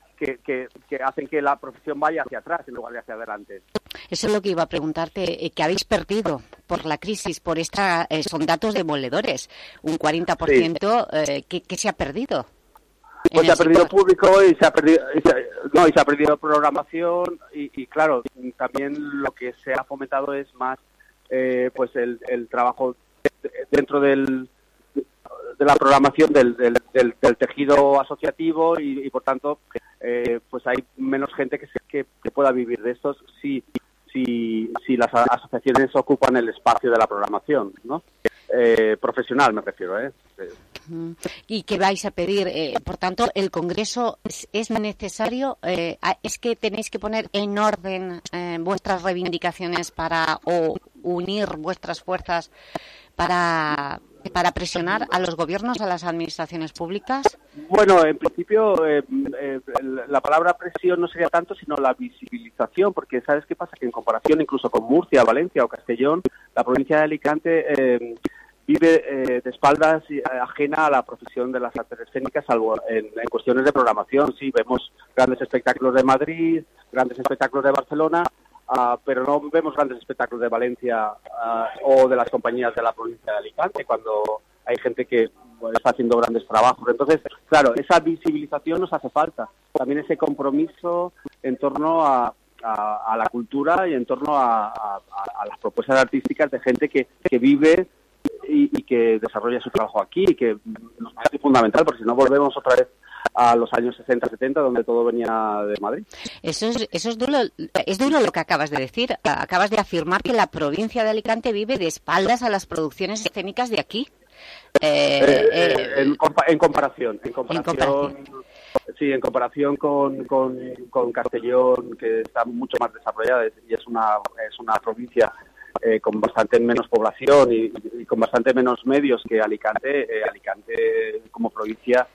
hacen que la profesión vaya hacia atrás en lugar de hacia adelante. Eso es lo que iba a preguntarte, ¿qué habéis perdido por la crisis? Son datos demoledores, un 40%, sí. ¿Qué se ha perdido? Pues se ha perdido público y se ha perdido programación y claro, también lo que se ha fomentado es más pues el trabajo dentro de la programación del tejido asociativo y por tanto pues hay menos gente que pueda vivir de esto si las asociaciones ocupan el espacio de la programación, ¿no? Profesional me refiero, ¿Y qué vais a pedir? Por tanto, el Congreso es necesario, es que tenéis que poner en orden vuestras reivindicaciones o unir vuestras fuerzas para presionar a los gobiernos, a las administraciones públicas. Bueno, en principio la palabra presión no sería tanto, sino la visibilización, porque ¿sabes qué pasa? Que en comparación incluso con Murcia, Valencia o Castellón, la provincia de Alicante vive de espaldas ajena a la profesión de las artes escénicas, salvo en cuestiones de programación. Sí, vemos grandes espectáculos de Madrid, grandes espectáculos de Barcelona, pero no vemos grandes espectáculos de Valencia o de las compañías de la provincia de Alicante, cuando hay gente que está haciendo grandes trabajos. Entonces, claro, esa visibilización nos hace falta. También ese compromiso en torno a la cultura y en torno a las propuestas artísticas de gente que vive y que desarrolla su trabajo aquí, y que nos parece fundamental, porque si no volvemos otra vez a los años 60-70, donde todo venía de Madrid. Eso es duro lo que acabas de decir. Acabas de afirmar que la provincia de Alicante vive de espaldas a las producciones escénicas de aquí. En comparación. Sí, en comparación con Castellón, que está mucho más desarrollada y es una provincia con bastante menos población y con bastante menos medios que Alicante. Alicante como provincia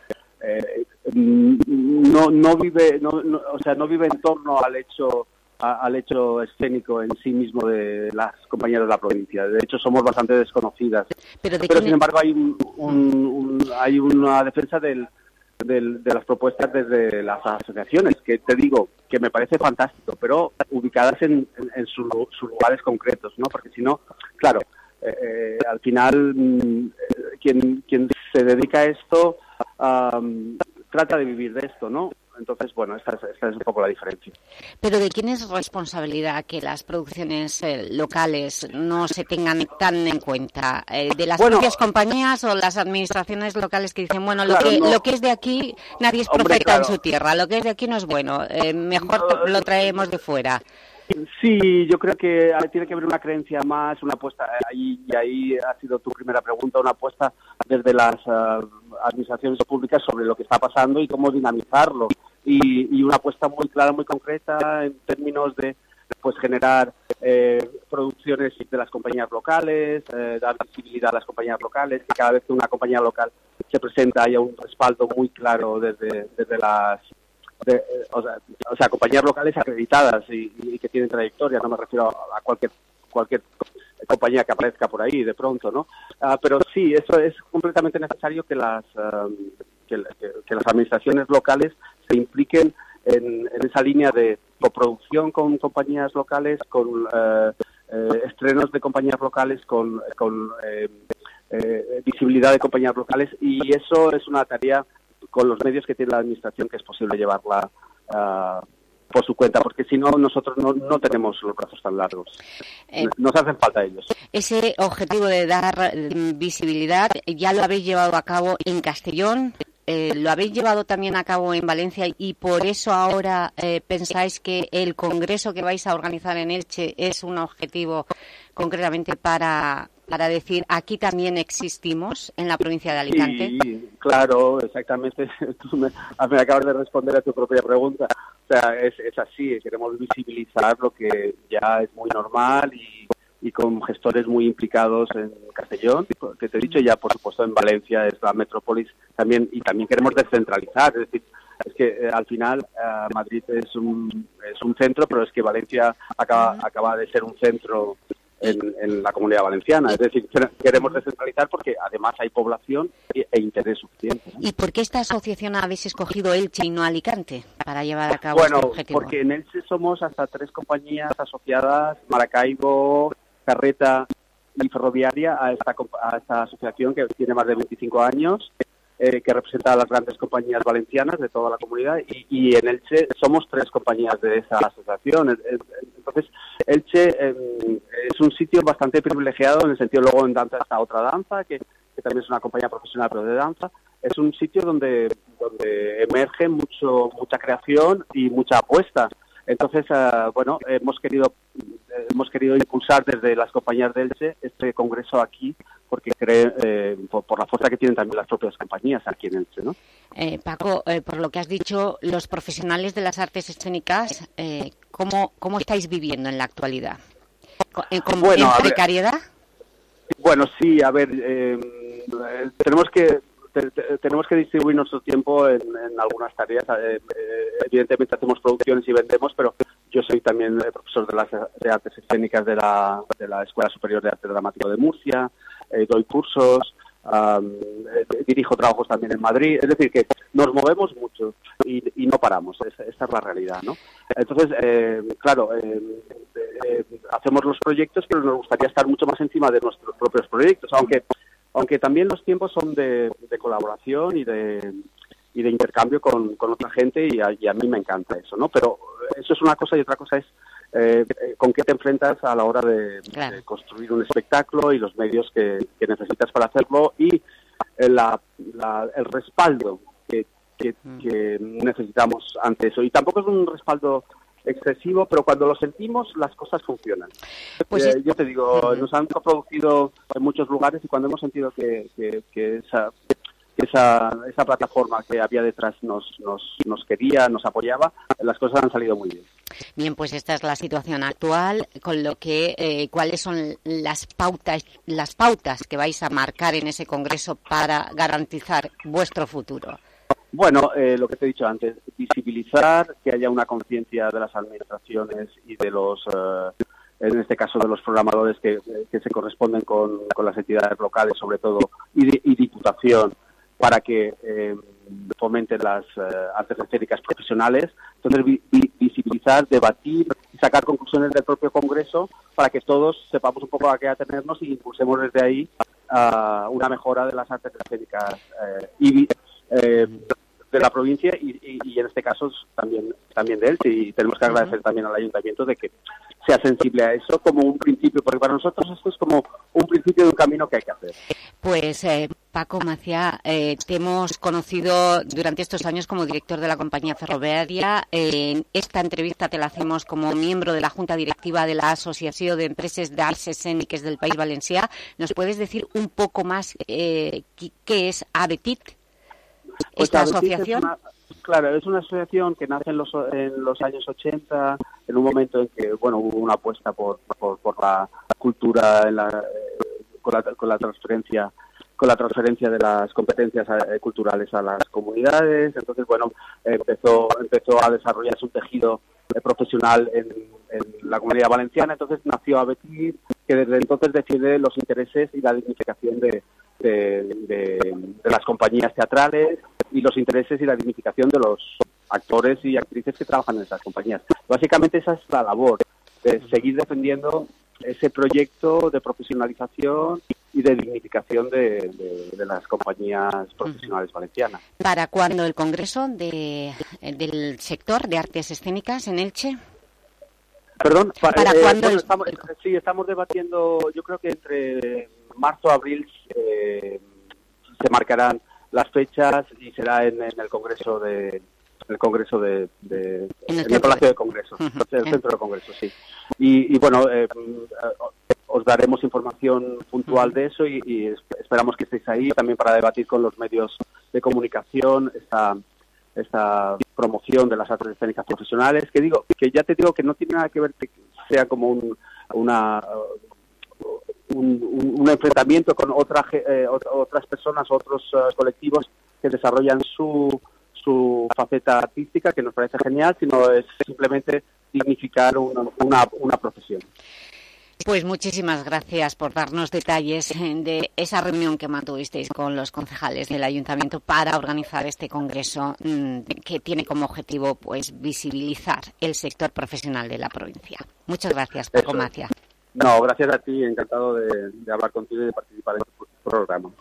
no vive en torno al hecho escénico en sí mismo de las compañías de la provincia. De hecho, somos bastante desconocidas. Pero sin embargo hay una defensa de las propuestas desde las asociaciones, que te digo que me parece fantástico, pero ubicadas en sus lugares concretos, ¿no? Porque si no, claro, al final quien se dedica a esto trata de vivir de esto, ¿no? Entonces, bueno, esta es un poco la diferencia. Pero ¿de quién es responsabilidad que las producciones locales no se tengan tan en cuenta? ¿De las propias compañías o las administraciones locales que dicen, bueno, lo que es de aquí, nadie es profeta en su tierra, lo que es de aquí no es bueno, mejor lo traemos de fuera? Sí, yo creo que tiene que haber una creencia más, una apuesta, y ahí ha sido tu primera pregunta, una apuesta desde las administraciones públicas sobre lo que está pasando y cómo dinamizarlo. Y una apuesta muy clara, muy concreta en términos de pues generar producciones de las compañías locales, dar visibilidad a las compañías locales, que cada vez que una compañía local se presenta haya un respaldo muy claro desde las... o sea, compañías locales acreditadas y que tienen trayectoria, no me refiero a cualquier compañía que aparezca por ahí de pronto, ¿no? Pero sí, eso es completamente necesario que las administraciones locales se impliquen en esa línea de coproducción con compañías locales, con estrenos de compañías locales, con visibilidad de compañías locales, y eso es una tarea con los medios que tiene la administración que es posible llevarla por su cuenta, porque si no, nosotros no tenemos los brazos tan largos. Nos hacen falta ellos. Ese objetivo de dar visibilidad ya lo habéis llevado a cabo en Castellón, lo habéis llevado también a cabo en Valencia, y por eso ahora pensáis que el congreso que vais a organizar en Elche es un objetivo concretamente para decir, aquí también existimos en la provincia de Alicante. Sí, claro, exactamente. Tú me acabas de responder a tu propia pregunta. O sea, es así, queremos visibilizar lo que ya es muy normal y con gestores muy implicados en Castellón, que te he dicho, ya por supuesto en Valencia es la metrópolis también, y también queremos descentralizar, es decir, es que al final Madrid es un centro, pero es que Valencia acaba de ser un centro en la Comunidad Valenciana. Es decir, queremos descentralizar porque además hay población e interés suficiente, ¿no? ¿Y por qué esta asociación habéis escogido Elche y no Alicante para llevar a cabo este objetivo? Porque en Elche somos hasta 3 compañías asociadas, Maracaibo, Carreta y Ferroviaria, a esta asociación que tiene más de 25 años, que representa a las grandes compañías valencianas de toda la comunidad, y en Elche somos 3 compañías de esa asociación. Entonces, Elche es un sitio bastante privilegiado en el sentido, luego en danza está Otra Danza, que también es una compañía profesional pero de danza. Es un sitio donde emerge mucha creación y mucha apuesta. Entonces, bueno, hemos querido impulsar desde las compañías de Elche este congreso aquí, porque por la fuerza que tienen también las propias compañías aquí en Elche, ¿no? Paco, por lo que has dicho, los profesionales de las artes escénicas, ¿cómo estáis viviendo en la actualidad? ¿En precariedad? Bueno, sí, a ver, tenemos que distribuir nuestro tiempo en algunas tareas. Evidentemente hacemos producciones y vendemos, pero yo soy también profesor de artes escénicas de la Escuela Superior de Arte Dramático de Murcia, doy cursos, dirijo trabajos también en Madrid. Es decir, que nos movemos mucho y no paramos. Esta es la realidad, ¿no? Entonces, claro, hacemos los proyectos, pero nos gustaría estar mucho más encima de nuestros propios proyectos, aunque también los tiempos son de colaboración y de intercambio con otra gente, y a mí me encanta eso, ¿no? Pero eso es una cosa, y otra cosa es con qué te enfrentas a la hora de construir un espectáculo y los medios que necesitas para hacerlo, y el respaldo que necesitamos ante eso. Y tampoco es un respaldo excesivo, pero cuando lo sentimos las cosas funcionan. Pues yo te digo, nos han coproducido en muchos lugares, y cuando hemos sentido que esa plataforma que había detrás nos quería, nos apoyaba, las cosas han salido muy bien. Bien, pues esta es la situación actual, con lo que ¿cuáles son las pautas que vais a marcar en ese congreso para garantizar vuestro futuro? Bueno, lo que te he dicho antes, visibilizar, que haya una conciencia de las administraciones y de los, en este caso de los programadores que se corresponden con las entidades locales, sobre todo, y Diputación, para que fomenten las artes escénicas profesionales. Entonces, visibilizar, debatir y sacar conclusiones del propio Congreso para que todos sepamos un poco a qué atenernos y impulsemos desde ahí una mejora de las artes escénicas. de la provincia y en este caso también de Elche, y tenemos que agradecer también al ayuntamiento de que sea sensible a eso como un principio, porque para nosotros esto es como un principio de un camino que hay que hacer. Pues Paco Macià, te hemos conocido durante estos años como director de la compañía ferroviaria. En esta entrevista te la hacemos como miembro de la Junta Directiva de la Asociación de Empresas d'Arts Escèniques del País Valencià. ¿Nos puedes decir un poco más qué es ABETIT? ¿Esta asociación? Es una asociación que nace en los años 80, en un momento en que hubo una apuesta por la cultura con la transferencia de las competencias culturales a las comunidades. Entonces, empezó a desarrollarse un tejido profesional en la Comunidad Valenciana. Entonces nació ABETIT, que desde entonces defiende los intereses y la dignificación de las compañías teatrales y los intereses y la dignificación de los actores y actrices que trabajan en esas compañías. Básicamente esa es la labor, de seguir defendiendo ese proyecto de profesionalización y de dignificación de las compañías profesionales valencianas. ¿Para cuándo el Congreso del sector de artes escénicas en Elche? Perdón, ¿Para cuándo? Estamos debatiendo, yo creo que entre marzo y abril se marcarán las fechas y será en el Congreso en el Palacio de Congresos, el Centro de Congresos, sí. Y os daremos información puntual de eso y esperamos que estéis ahí también para debatir con los medios de comunicación esta promoción de las artes escénicas profesionales, que ya te digo que no tiene nada que ver que sea como un enfrentamiento con otras personas, otros colectivos que desarrollan su faceta artística, que nos parece genial, sino es simplemente dignificar una profesión. Pues muchísimas gracias por darnos detalles de esa reunión que mantuvisteis con los concejales del Ayuntamiento para organizar este congreso que tiene como objetivo visibilizar el sector profesional de la provincia. Muchas gracias, Paco Macià. No, gracias a ti, encantado de hablar contigo y de participar en tu programa.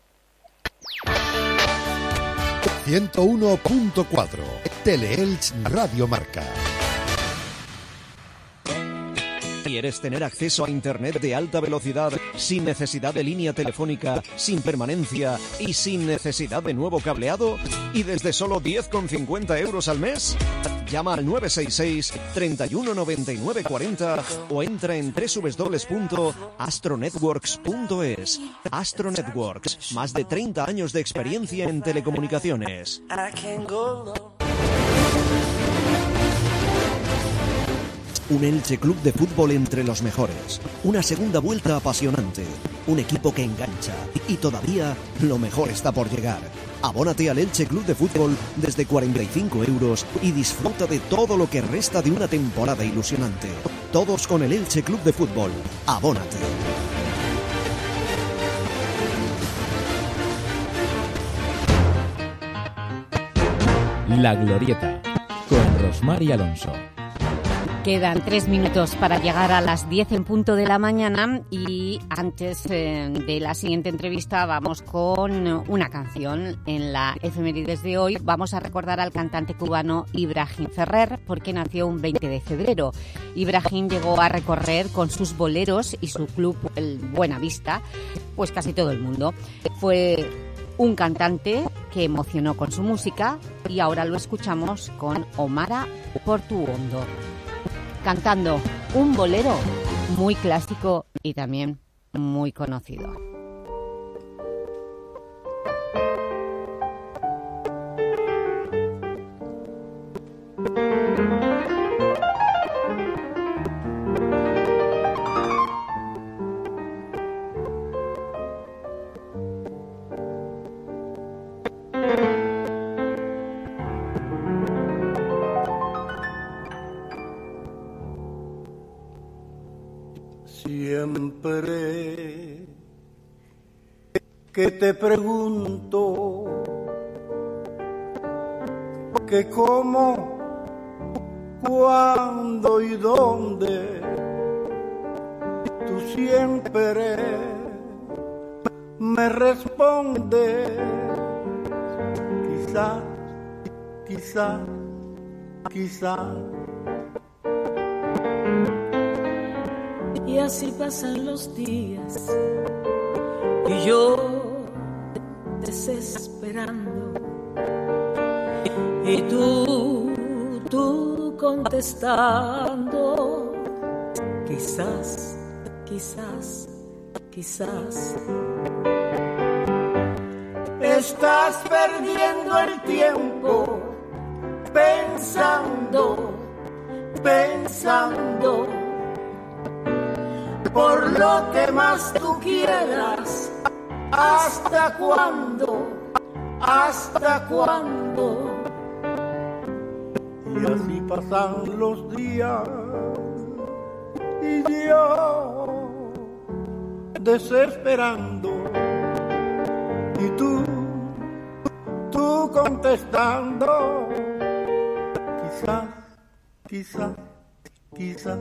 101.4 Teleelch Radio Marca. ¿Quieres tener acceso a Internet de alta velocidad sin necesidad de línea telefónica, sin permanencia y sin necesidad de nuevo cableado? ¿Y desde solo 10,50 € al mes? Llama al 966 31 99 40 o entra en www.astronetworks.es. Astro Networks, más de 30 años de experiencia en telecomunicaciones. Un Elche Club de Fútbol entre los mejores. Una segunda vuelta apasionante. Un equipo que engancha. Y todavía lo mejor está por llegar. Abónate al Elche Club de Fútbol desde 45 € y disfruta de todo lo que resta de una temporada ilusionante. Todos con el Elche Club de Fútbol. Abónate. La Glorieta, con Rosmar y Alonso. Quedan 3 minutos para llegar a las 10 en punto de la mañana y antes de la siguiente entrevista vamos con una canción. En la efemérides de hoy vamos a recordar al cantante cubano Ibrahim Ferrer porque nació un 20 de febrero. Ibrahim llegó a recorrer con sus boleros y su club, el Buenavista, pues casi todo el mundo. Fue un cantante que emocionó con su música y ahora lo escuchamos con Omara Portuondo, cantando un bolero muy clásico y también muy conocido. Siempre que te pregunto que cómo, cuándo y dónde, tú siempre me respondes, quizás quizá, quizá. Y así pasan los días y yo desesperando y tú contestando, quizás, quizás, quizás. Estás perdiendo el tiempo pensando, pensando por lo que más tú quieras. ¿Hasta cuándo? ¿Hasta cuándo? Y así pasan los días y yo desesperando y tú contestando, quizás, quizás, quizás.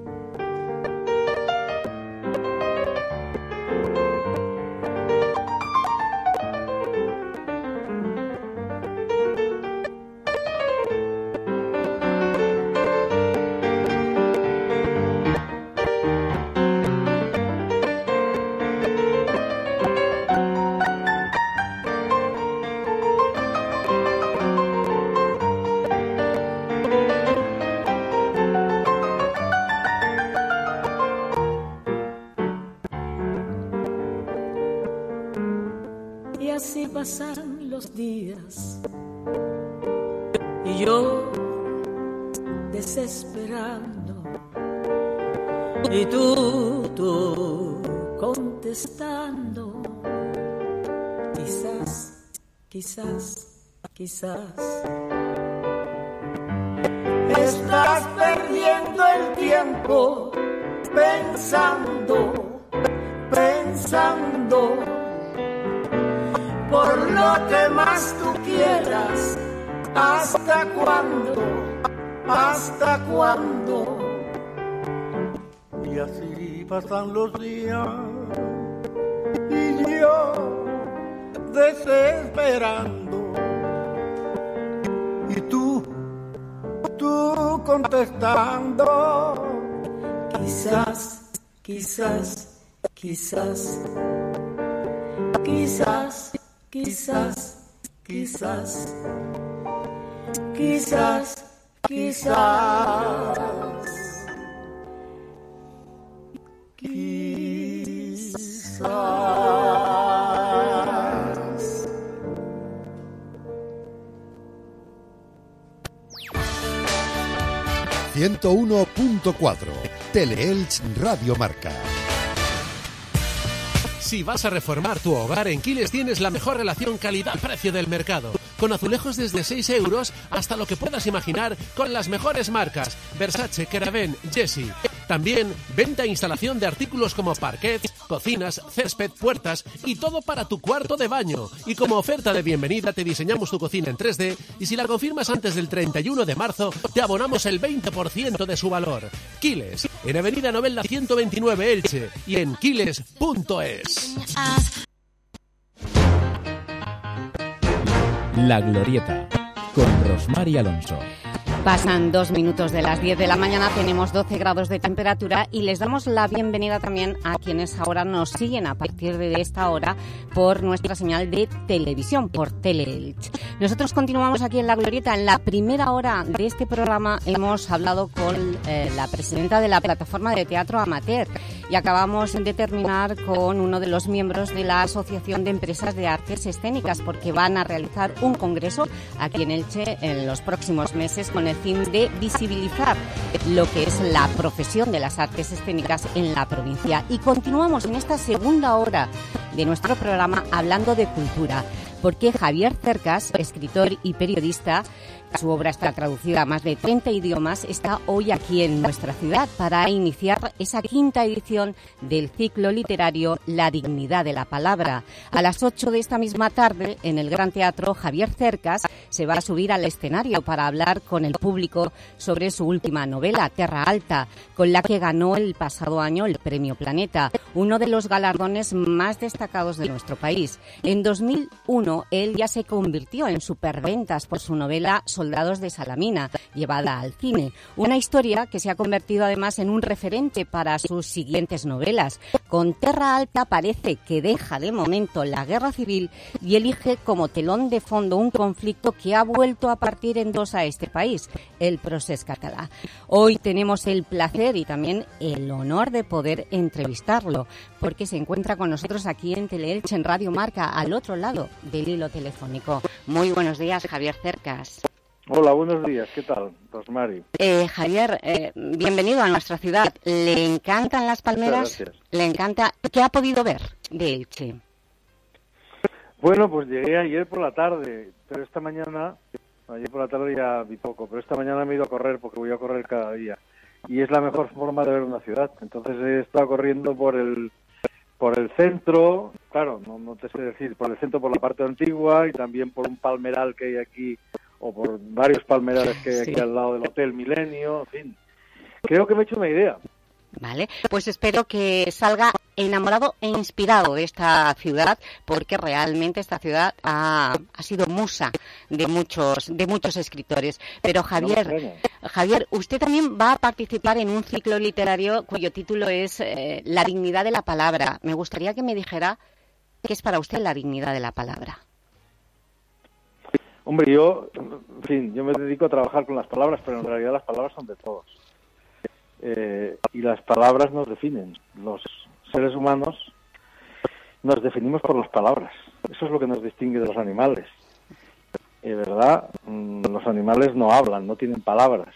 Pasan los días y yo desesperando y tú contestando, quizás, quizás, quizás. Estás perdiendo el tiempo pensando, pensando por lo que más tú quieras. ¿Hasta cuándo? ¿Hasta cuándo? Y así pasan los días y yo desesperando y tú contestando, quizás, quizás, quizás, quizás, quizás, quizás, quizás, quizás, quizás. 101.4 Teleelch Radio Marca. Si vas a reformar tu hogar, en Quiles tienes la mejor relación calidad-precio del mercado. Con azulejos desde 6 euros hasta lo que puedas imaginar con las mejores marcas. Versace, Keraben, Jessie. También venta e instalación de artículos como parquets, cocinas, césped, puertas y todo para tu cuarto de baño. Y como oferta de bienvenida te diseñamos tu cocina en 3D y si la confirmas antes del 31 de marzo te abonamos el 20% de su valor. Quiles, en Avenida Novelda 129 Elche y en quiles.es. La Glorieta, con Rosmar y Alonso. Pasan 2 minutos de las 10 de la mañana, tenemos 12 grados de temperatura y les damos la bienvenida también a quienes ahora nos siguen a partir de esta hora por nuestra señal de televisión, por Teleelch. Nosotros continuamos aquí en La Glorieta. En la primera hora de este programa hemos hablado con la presidenta de la plataforma de teatro amateur y acabamos de terminar con uno de los miembros de la Asociación de Empresas de Artes Escénicas, porque van a realizar un congreso aquí en Elche en los próximos meses con el fin de visibilizar lo que es la profesión de las artes escénicas en la provincia. Y continuamos en esta segunda hora de nuestro programa hablando de cultura, porque Javier Cercas, escritor y periodista, Su obra está traducida a más de 30 idiomas, está hoy aquí en nuestra ciudad para iniciar esa 5ª edición del ciclo literario La dignidad de la palabra. A las 8 de esta misma tarde, en el Gran Teatro, Javier Cercas se va a subir al escenario para hablar con el público sobre su última novela, Terra Alta, con la que ganó el pasado año el Premio Planeta, uno de los galardones más destacados de nuestro país. En 2001, él ya se convirtió en superventas por su novela Soldados de Salamina, llevada al cine. Una historia que se ha convertido además en un referente para sus siguientes novelas. Con Terra Alta parece que deja de momento la guerra civil y elige como telón de fondo un conflicto que ha vuelto a partir en dos a este país, el procés català. Hoy tenemos el placer y también el honor de poder entrevistarlo, porque se encuentra con nosotros aquí en Teleelch, en Radio Marca, al otro lado del hilo telefónico. Muy buenos días, Javier Cercas. Hola, buenos días. ¿Qué tal, Rosmari? Javier, bienvenido a nuestra ciudad. ¿Le encantan las palmeras? ¿Le encanta? ¿Qué ha podido ver de Elche? Bueno, pues llegué ayer por la tarde, pero esta mañana, ayer por la tarde ya vi poco, pero esta mañana me he ido a correr porque voy a correr cada día. Y es la mejor forma de ver una ciudad. Entonces he estado corriendo por el centro, claro, no te sé decir, por el centro, por la parte antigua y también por un palmeral que hay aquí, o por varios palmerales que hay aquí al lado del Hotel Milenio, en fin. Creo que me he hecho una idea. Vale, pues espero que salga enamorado e inspirado de esta ciudad, porque realmente esta ciudad ha sido musa de muchos escritores. Pero Javier, usted también va a participar en un ciclo literario cuyo título es La dignidad de la palabra. Me gustaría que me dijera qué es para usted la dignidad de la palabra. Hombre, yo me dedico a trabajar con las palabras, pero en realidad las palabras son de todos. Y las palabras nos definen. Los seres humanos nos definimos por las palabras. Eso es lo que nos distingue de los animales. ¿Verdad? Los animales no hablan, no tienen palabras.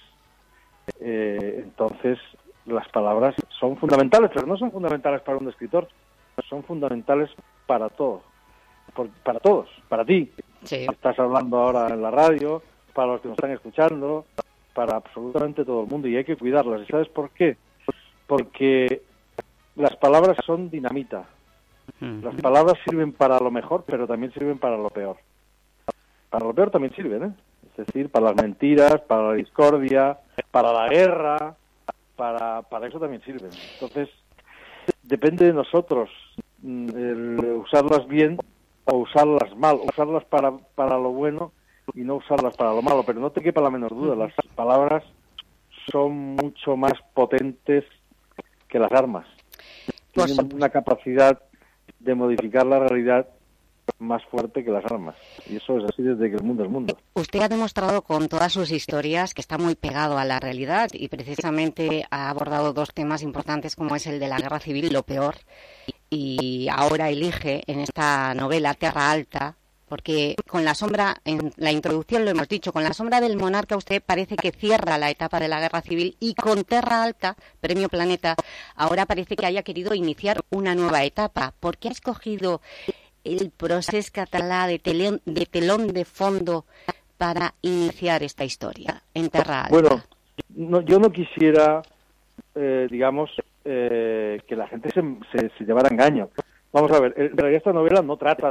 Entonces, las palabras son fundamentales, pero no son fundamentales para un escritor. Son fundamentales para todos. Para todos, para ti. Sí. Estás hablando ahora en la radio, para los que nos están escuchando, para absolutamente todo el mundo, y hay que cuidarlas. ¿Y sabes por qué? Porque las palabras son dinamita. Las palabras sirven para lo mejor, pero también sirven para lo peor. Para lo peor también sirven, ¿eh? Es decir, para las mentiras, para la discordia, para la guerra, para eso también sirven. Entonces, depende de nosotros el usarlas bien o usarlas mal, usarlas para lo bueno y no usarlas para lo malo, pero no te quepa la menor duda, las palabras son mucho más potentes que las armas. Tienen una capacidad de modificar la realidad más fuerte que las armas, y eso es así desde que el mundo es mundo. Usted ha demostrado con todas sus historias que está muy pegado a la realidad y precisamente ha abordado dos temas importantes como es el de la guerra civil, lo peor, y ahora elige en esta novela Terra Alta, porque con la sombra, en la introducción lo hemos dicho, con la sombra del monarca usted parece que cierra la etapa de la guerra civil, y con Terra Alta, Premio Planeta, ahora parece que haya querido iniciar una nueva etapa. ¿Por qué ha escogido el procés català de telón de fondo para iniciar esta historia en Terra Alta? Bueno, yo no quisiera, que la gente se llevara a engaño. Vamos a ver, en realidad esta novela no trata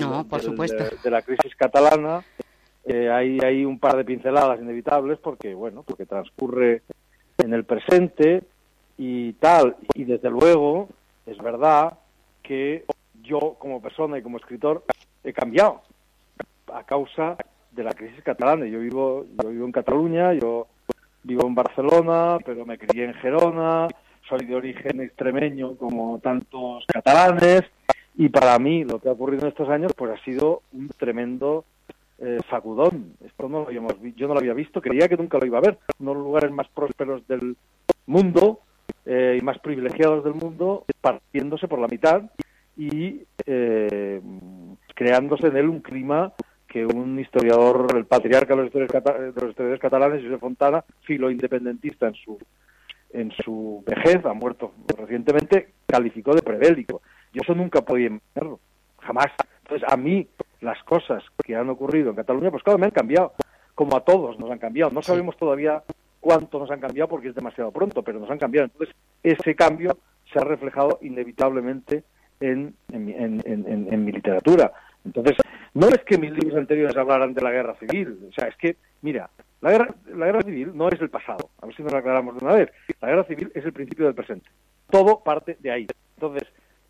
de la crisis catalana. Hay un par de pinceladas inevitables porque transcurre en el presente y tal. Y desde luego es verdad que yo como persona y como escritor he cambiado a causa de la crisis catalana. Yo vivo en Cataluña, yo vivo en Barcelona, pero me crié en Gerona. Soy de origen extremeño como tantos catalanes, y para mí lo que ha ocurrido en estos años pues ha sido un tremendo sacudón. Esto yo no lo había visto, creía que nunca lo iba a ver. Uno de los lugares más prósperos del mundo y más privilegiados del mundo partiéndose por la mitad y creándose en él un clima que un historiador, el patriarca de los historiadores catalanes, Josep Fontana, filo-independentista en su vejez, ha muerto recientemente, calificó de prebélico. Yo eso nunca podía imaginarlo, jamás. Entonces, a mí, las cosas que han ocurrido en Cataluña, pues claro, me han cambiado. como a todos nos han cambiado. No sabemos todavía cuánto nos han cambiado porque es demasiado pronto, pero nos han cambiado. Entonces, ese cambio se ha reflejado inevitablemente en mi literatura. Entonces, no es que mis libros anteriores hablaran de la guerra civil. O sea, es que, mira, la guerra civil no es el pasado. A ver si nos lo aclaramos de una vez. La guerra civil es el principio del presente. Todo parte de ahí. Entonces,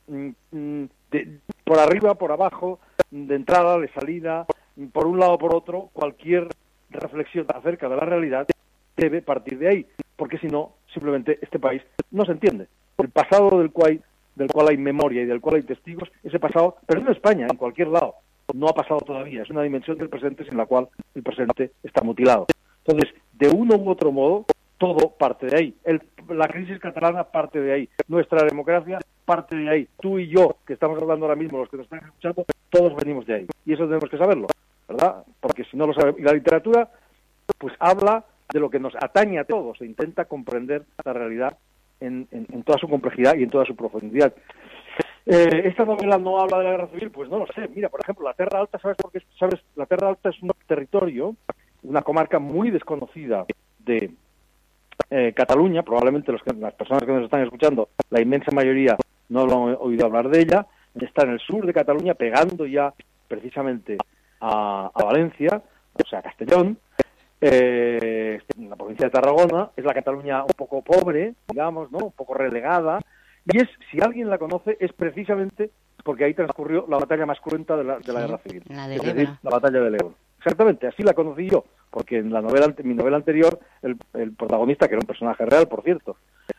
por arriba, por abajo, de entrada, de salida, por un lado o por otro, cualquier reflexión acerca de la realidad debe partir de ahí, porque si no, simplemente este país no se entiende. El pasado del cual hay memoria y del cual hay testigos, ese pasado, pero no en España, en cualquier lado, no ha pasado todavía. Es una dimensión del presente sin la cual el presente está mutilado. Entonces, de uno u otro modo, todo parte de ahí. La crisis catalana parte de ahí. Nuestra democracia parte de ahí. Tú y yo, que estamos hablando ahora mismo, los que nos están escuchando, todos venimos de ahí. Y eso tenemos que saberlo, ¿verdad? Porque si no lo sabemos. Y la literatura, pues habla de lo que nos atañe a todos e intenta comprender la realidad en toda su complejidad y en toda su profundidad. ¿Esta novela no habla de la guerra civil? Pues no lo sé. Mira, por ejemplo, la Terra Alta, ¿sabes por qué? ¿Sabes? La Terra Alta es un territorio, una comarca muy desconocida de Cataluña. Probablemente las personas que nos están escuchando, la inmensa mayoría no lo han oído hablar de ella. Está en el sur de Cataluña, pegando ya precisamente a Valencia, o sea, a Castellón. En la provincia de Tarragona, es la Cataluña un poco pobre, digamos, ¿no? Un poco relegada, y si alguien la conoce, es precisamente porque ahí transcurrió la batalla más cruenta de la guerra civil, es decir, la batalla del Ebro. Exactamente, así la conocí yo, porque en mi novela anterior, el protagonista, que era un personaje real, por cierto,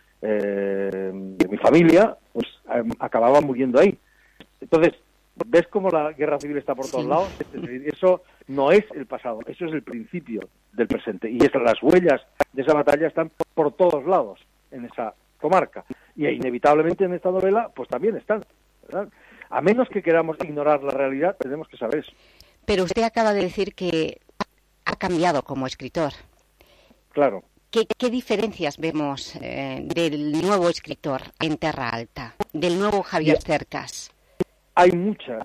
de mi familia, pues acababa muriendo ahí. Entonces, ¿ves cómo la guerra civil está por todos lados? Eso no es el pasado, eso es el principio del presente. Y las huellas de esa batalla están por todos lados en esa comarca. Y inevitablemente en esta novela, pues también están, ¿verdad? A menos que queramos ignorar la realidad, tenemos que saber eso. Pero usted acaba de decir que ha cambiado como escritor. Claro. ¿Qué diferencias vemos del nuevo escritor en Terra Alta, del nuevo Javier Cercas? Hay muchas.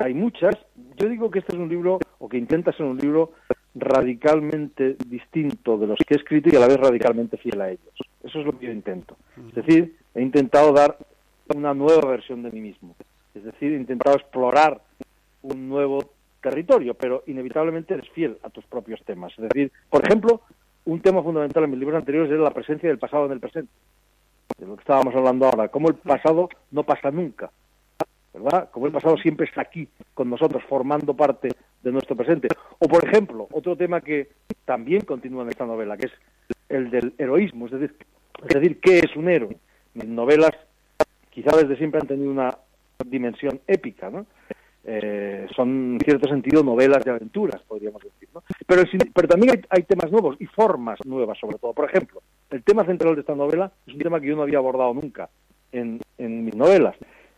Yo digo que este es un libro, o que intenta ser un libro radicalmente distinto de los que he escrito y a la vez radicalmente fiel a ellos. Eso es lo que yo intento. Es decir, he intentado dar una nueva versión de mí mismo. Es decir, he intentado explorar un nuevo territorio, pero inevitablemente eres fiel a tus propios temas. Es decir, por ejemplo, un tema fundamental en mis libros anteriores era la presencia del pasado en el presente. De lo que estábamos hablando ahora, cómo el pasado no pasa nunca, ¿verdad? Como el pasado siempre está aquí con nosotros, formando parte de nuestro presente. O, por ejemplo, otro tema que también continúa en esta novela, que es el del heroísmo, es decir, ¿qué es un héroe? Mis novelas quizá desde siempre han tenido una dimensión épica, ¿no? Son, en cierto sentido, novelas de aventuras, podríamos decir, ¿no? Pero también hay temas nuevos y formas nuevas, sobre todo. Por ejemplo, el tema central de esta novela es un tema que yo no había abordado nunca en mis novelas.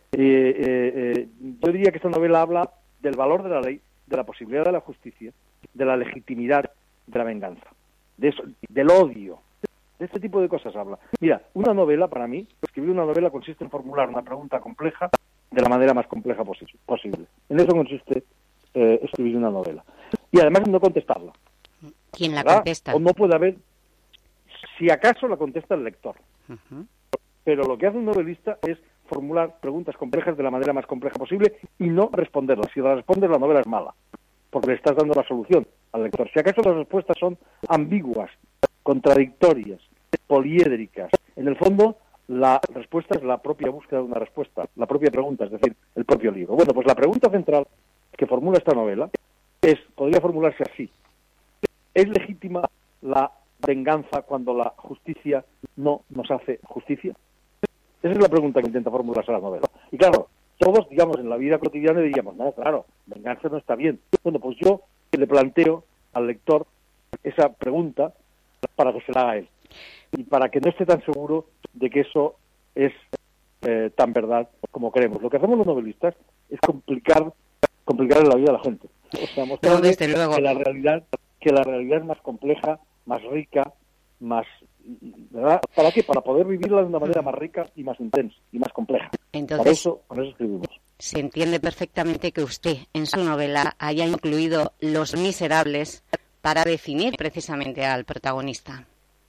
Yo diría que esta novela habla del valor de la ley, de la posibilidad de la justicia, de la legitimidad de la venganza, de eso, del odio, de este tipo de cosas habla. Mira, una novela, para mí, escribir una novela consiste en formular una pregunta compleja de la manera más compleja posible. En eso consiste escribir una novela. Y además no contestarla. ¿Quién la contesta? O no puede haber, si acaso la contesta el lector. Pero lo que hace un novelista es formular preguntas complejas de la manera más compleja posible y no responderlas. Si la respondes, la novela es mala, porque le estás dando la solución al lector. Si acaso las respuestas son ambiguas, contradictorias, poliédricas, en el fondo la respuesta es la propia búsqueda de una respuesta, la propia pregunta, es decir, el propio libro. Bueno, pues la pregunta central que formula esta novela podría formularse así: ¿es legítima la venganza cuando la justicia no nos hace justicia? Esa es la pregunta que intenta formularse la novela. Y claro, todos, digamos, en la vida cotidiana diríamos, no, claro, venganza no está bien. Bueno, pues yo le planteo al lector esa pregunta para que se la haga él. Y para que no esté tan seguro de que eso es tan verdad como creemos. Lo que hacemos los novelistas es complicar la vida de la gente. O sea, mostrarle que la realidad es más compleja, más rica, más, ¿verdad? ¿Para qué? Para poder vivirla de una manera más rica y más intensa y más compleja. Entonces, por eso escribimos. Se entiende perfectamente que usted en su novela haya incluido Los Miserables para definir precisamente al protagonista.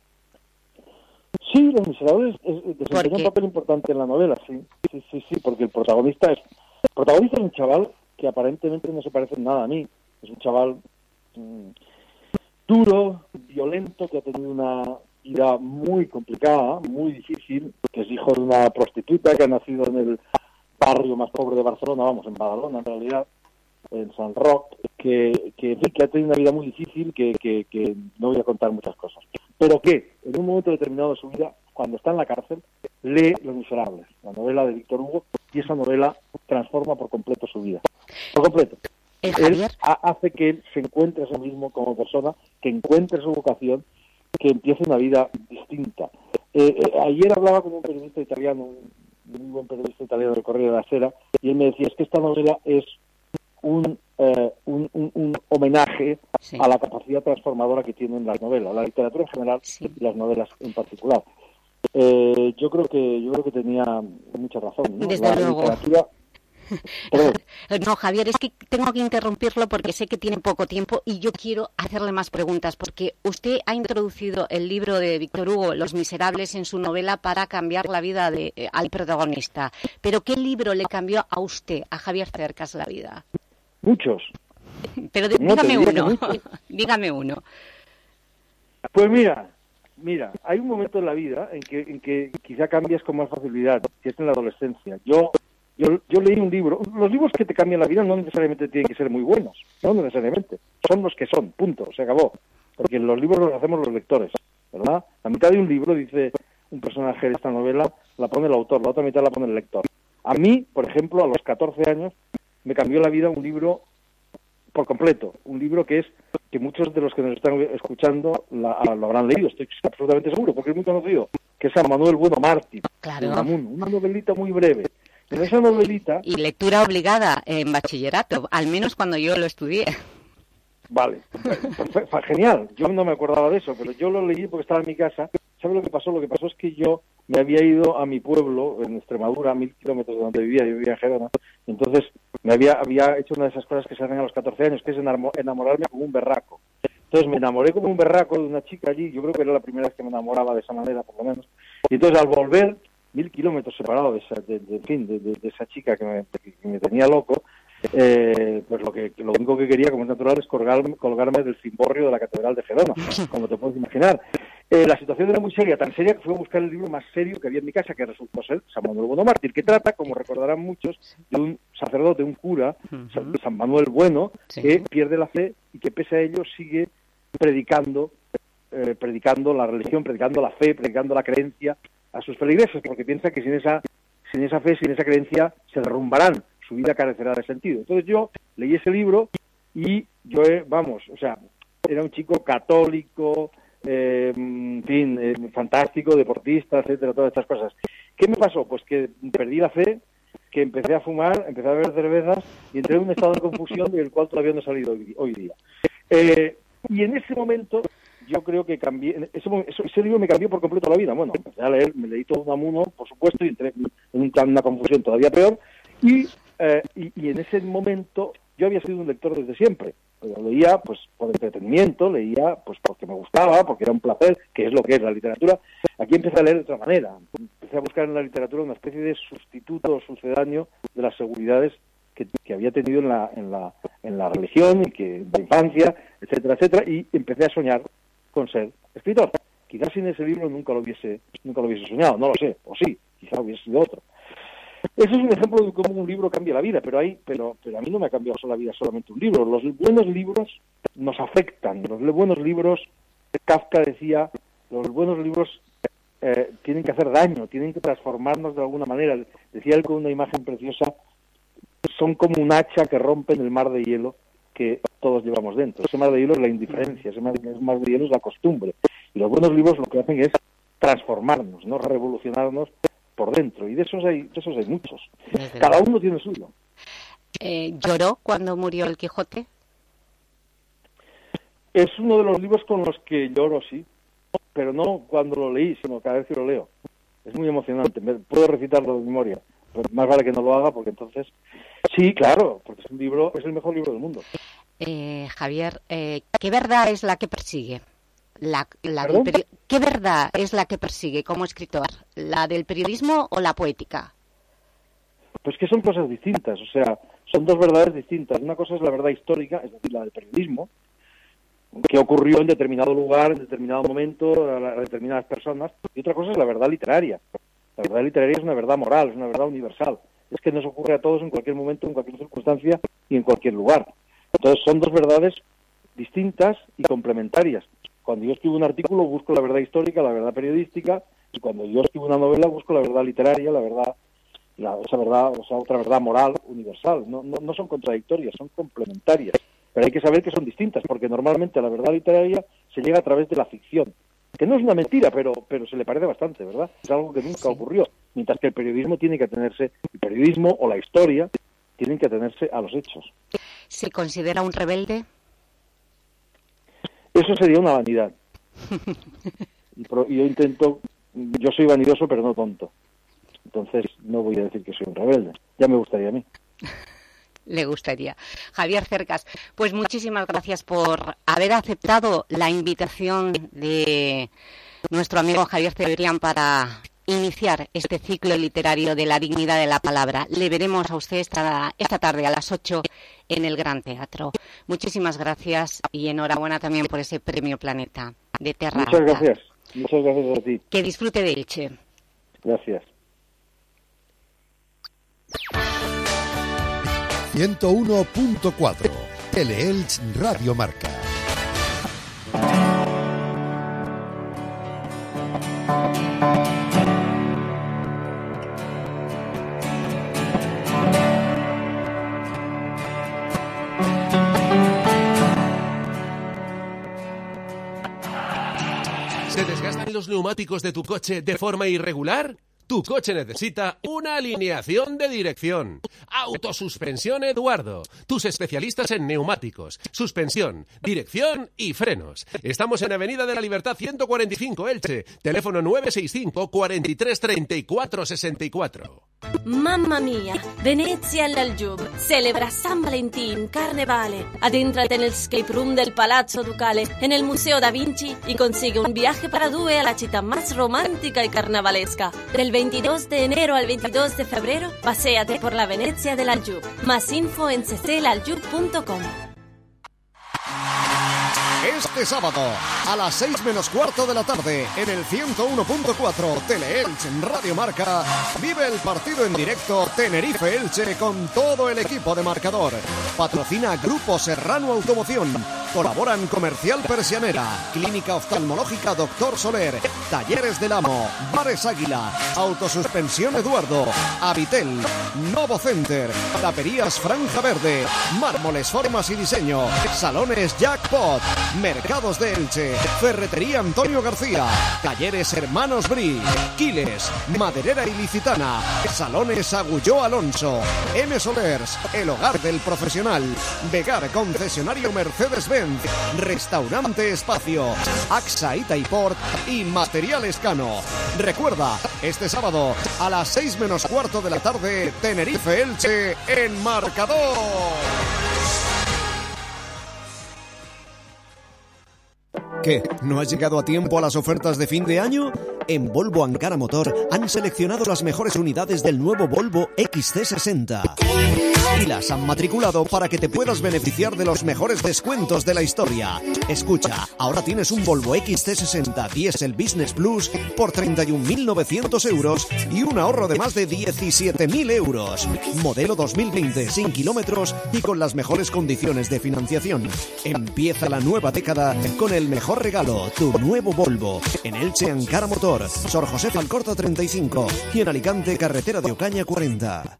Sí, Los Miserables desempeña un papel importante en la novela, sí, porque el protagonista es un chaval que aparentemente no se parece en nada a mí. Es un chaval duro, violento, que ha tenido una vida muy complicada, muy difícil, que es hijo de una prostituta, que ha nacido en el barrio más pobre de Barcelona, en Badalona en realidad, en San Roc, que ha tenido una vida muy difícil, que no voy a contar muchas cosas. Pero que en un momento determinado de su vida, cuando está en la cárcel, lee Los Miserables, la novela de Víctor Hugo, y esa novela transforma por completo su vida. Por completo. Él hace que él se encuentre a sí mismo como persona, que encuentre su vocación, que empiece una vida distinta. Ayer hablaba con un periodista italiano, un muy buen periodista italiano del Corriere della Sera, y él me decía, es que esta novela es un homenaje a la capacidad transformadora que tienen las novelas, la literatura en general y las novelas en particular. Yo creo que tenía mucha razón, ¿no? Desde luego. Literatura... No, Javier, es que tengo que interrumpirlo porque sé que tiene poco tiempo y yo quiero hacerle más preguntas, porque usted ha introducido el libro de Víctor Hugo, Los Miserables, en su novela para cambiar la vida al protagonista. ¿Pero qué libro le cambió a usted, a Javier Cercas, la vida? Muchos. Pero dígame uno, dígame uno. Pues mira, hay un momento en la vida en que quizá cambias con más facilidad, que es en la adolescencia. Yo leí un libro. Los libros que te cambian la vida no necesariamente tienen que ser muy buenos, no necesariamente. Son los que son, punto, se acabó. Porque los libros los hacemos los lectores, ¿verdad? La mitad de un libro, dice un personaje de esta novela, la pone el autor, la otra mitad la pone el lector. A mí, por ejemplo, a los 14 años, me cambió la vida un libro por completo. Un libro que muchos de los que nos están escuchando lo habrán leído, estoy absolutamente seguro, porque es muy conocido, que es San Manuel Bueno Mártir, claro. de Unamuno, una novelita muy breve. En esa novelita... Y lectura obligada en bachillerato, al menos cuando yo lo estudié. Vale, fue genial. Yo no me acordaba de eso, pero yo lo leí porque estaba en mi casa. ¿Sabes lo que pasó? Lo que pasó es que yo me había ido a mi pueblo, en Extremadura, a 1000 kilómetros de donde vivía. Yo vivía en Gerona. Entonces me había hecho una de esas cosas que se hacen a los 14 años, que es enamorarme como un berraco. Entonces me enamoré como un berraco de una chica allí. Yo creo que era la primera vez que me enamoraba de esa manera, por lo menos. Y entonces al volver... 1000 kilómetros separado de esa chica que me tenía loco, pues lo único que quería, como es natural, es colgarme del cimborrio de la Catedral de Gerona, como te puedes imaginar. La situación era muy seria, tan seria que fui a buscar el libro más serio que había en mi casa, que resultó ser San Manuel Bueno Mártir, que trata, como recordarán muchos, de un sacerdote, un cura, San Manuel Bueno, que pierde la fe y que pese a ello sigue predicando la religión, predicando la fe, predicando la creencia a sus feligreses, porque piensa que sin esa fe, sin esa creencia, se derrumbarán, su vida carecerá de sentido. Entonces yo leí ese libro y yo, era un chico católico, fantástico, deportista, etcétera, todas estas cosas. ¿Qué me pasó? Pues que perdí la fe, que empecé a fumar, empecé a beber cervezas y entré en un estado de confusión del cual todavía no he salido hoy día. Y en ese momento... yo creo que cambié, ese libro me cambió por completo la vida. Bueno, empecé a leer, me leí todo Unamuno, por supuesto, y entré en una confusión todavía peor, y en ese momento yo había sido un lector desde siempre. Yo leía pues por entretenimiento, leía pues porque me gustaba, porque era un placer, que es lo que es la literatura. Aquí empecé a leer de otra manera, empecé a buscar en la literatura una especie de sustituto o sucedáneo de las seguridades que había tenido en la religión y que en la infancia, etcétera, etcétera, y empecé a soñar con ser escritor. Quizás sin ese libro nunca lo hubiese soñado, no lo sé, o sí, quizás hubiese sido otro. Eso es un ejemplo de cómo un libro cambia la vida, pero a mí no me ha cambiado la vida solamente un libro. Los buenos libros nos afectan, los buenos libros, Kafka decía, los buenos libros tienen que hacer daño, tienen que transformarnos de alguna manera. Decía él con una imagen preciosa, son como un hacha que rompen el mar de hielo que todos llevamos dentro. Ese mar de hielo es la indiferencia, ese mar de hielo es la costumbre. Y los buenos libros lo que hacen es transformarnos, no revolucionarnos por dentro. Y de esos hay muchos. Cada uno tiene suyo. ¿Lloró cuando murió el Quijote? Es uno de los libros con los que lloro, sí. Pero no cuando lo leí, sino cada vez que lo leo. Es muy emocionante. Puedo recitarlo de memoria. Pero más vale que no lo haga porque entonces... Sí, claro, porque es el mejor libro del mundo. Javier, ¿qué verdad es la que persigue? ¿Qué verdad es la que persigue como escritor? ¿La del periodismo o la poética? Pues que son cosas distintas, o sea, son dos verdades distintas. Una cosa es la verdad histórica, es decir, la del periodismo, que ocurrió en determinado lugar, en determinado momento, a determinadas personas, y otra cosa es la verdad literaria. La verdad literaria es una verdad moral, es una verdad universal. Es que nos ocurre a todos en cualquier momento, en cualquier circunstancia y en cualquier lugar. Entonces son dos verdades distintas y complementarias. Cuando yo escribo un artículo busco la verdad histórica, la verdad periodística, y cuando yo escribo una novela busco la verdad literaria, esa otra verdad moral universal. No son contradictorias, son complementarias. Pero hay que saber que son distintas, porque normalmente a la verdad literaria se llega a través de la ficción, que no es una mentira, pero se le parece bastante, ¿verdad? Es algo que nunca ocurrió, mientras que el periodismo tiene que atenerse, el periodismo o la historia tienen que atenerse a los hechos. ¿Se considera un rebelde? Eso sería una vanidad. Yo soy vanidoso, pero no tonto. Entonces no voy a decir que soy un rebelde. Ya me gustaría a mí. Le gustaría. Javier Cercas, pues muchísimas gracias por haber aceptado la invitación de nuestro amigo Javier Cebrián para iniciar este ciclo literario de la dignidad de la palabra. Le veremos a usted esta tarde a las 8 en el Gran Teatro. Muchísimas gracias y enhorabuena también por ese premio Planeta de Terra Alta. Muchas gracias a ti. Que disfrute de Elche. Gracias. 101.4 Teleelch Radio Marca. ¿Se desgastan los neumáticos de tu coche de forma irregular? Tu coche necesita una alineación de dirección. Autosuspensión Eduardo. Tus especialistas en neumáticos, suspensión, dirección y frenos. Estamos en Avenida de la Libertad 145 Elche. Teléfono 965 43 34 64. Mamma mia, Venezia all'Aljub celebra San Valentín, Carnevale. Adéntrate en el escape room del Palazzo Ducale, en el Museo da Vinci y consigue un viaje para due a la città más romántica y carnavalesca. Del 22 de enero al 22 de febrero, paséate por la Venecia del Aljub. Más info en cclaljub.com. Este sábado, a las 6 menos cuarto de la tarde, en el 101.4 Teleelch en Radio Marca, vive el partido en directo Tenerife-Elche con todo el equipo de marcador. Patrocina Grupo Serrano Automoción. Colaboran Comercial Persianera, Clínica Oftalmológica Dr. Soler, Talleres del Amo, Bares Águila, Autosuspensión Eduardo, Avitel, Novo Center, Taperías Franja Verde, Mármoles Formas y Diseño, Salones Jackpot, Mercados de Elche, Ferretería Antonio García, Talleres Hermanos Bri, Quiles, Maderera Ilicitana, Salones Agulló Alonso, M. Solers, El Hogar del Profesional, Vegar Concesionario Mercedes-Benz, Restaurante Espacio, AXA Itaiport y Materiales Cano. Recuerda, este sábado a las 6 menos cuarto de la tarde, Tenerife-Elche en marcador. ¿Qué? ¿No has llegado a tiempo a las ofertas de fin de año? En Volvo Ankara Motor han seleccionado las mejores unidades del nuevo Volvo XC60 y las han matriculado para que te puedas beneficiar de los mejores descuentos de la historia. Escucha, ahora tienes un Volvo XC60 Diesel Business Plus por 31.900 euros y un ahorro de más de 17.000 euros. Modelo 2020, sin kilómetros y con las mejores condiciones de financiación. Empieza la nueva década con el mejor regalo, tu nuevo Volvo. En Elche, Ankara Motor, Sor José Alcorta 35 y en Alicante, carretera de Ocaña 40.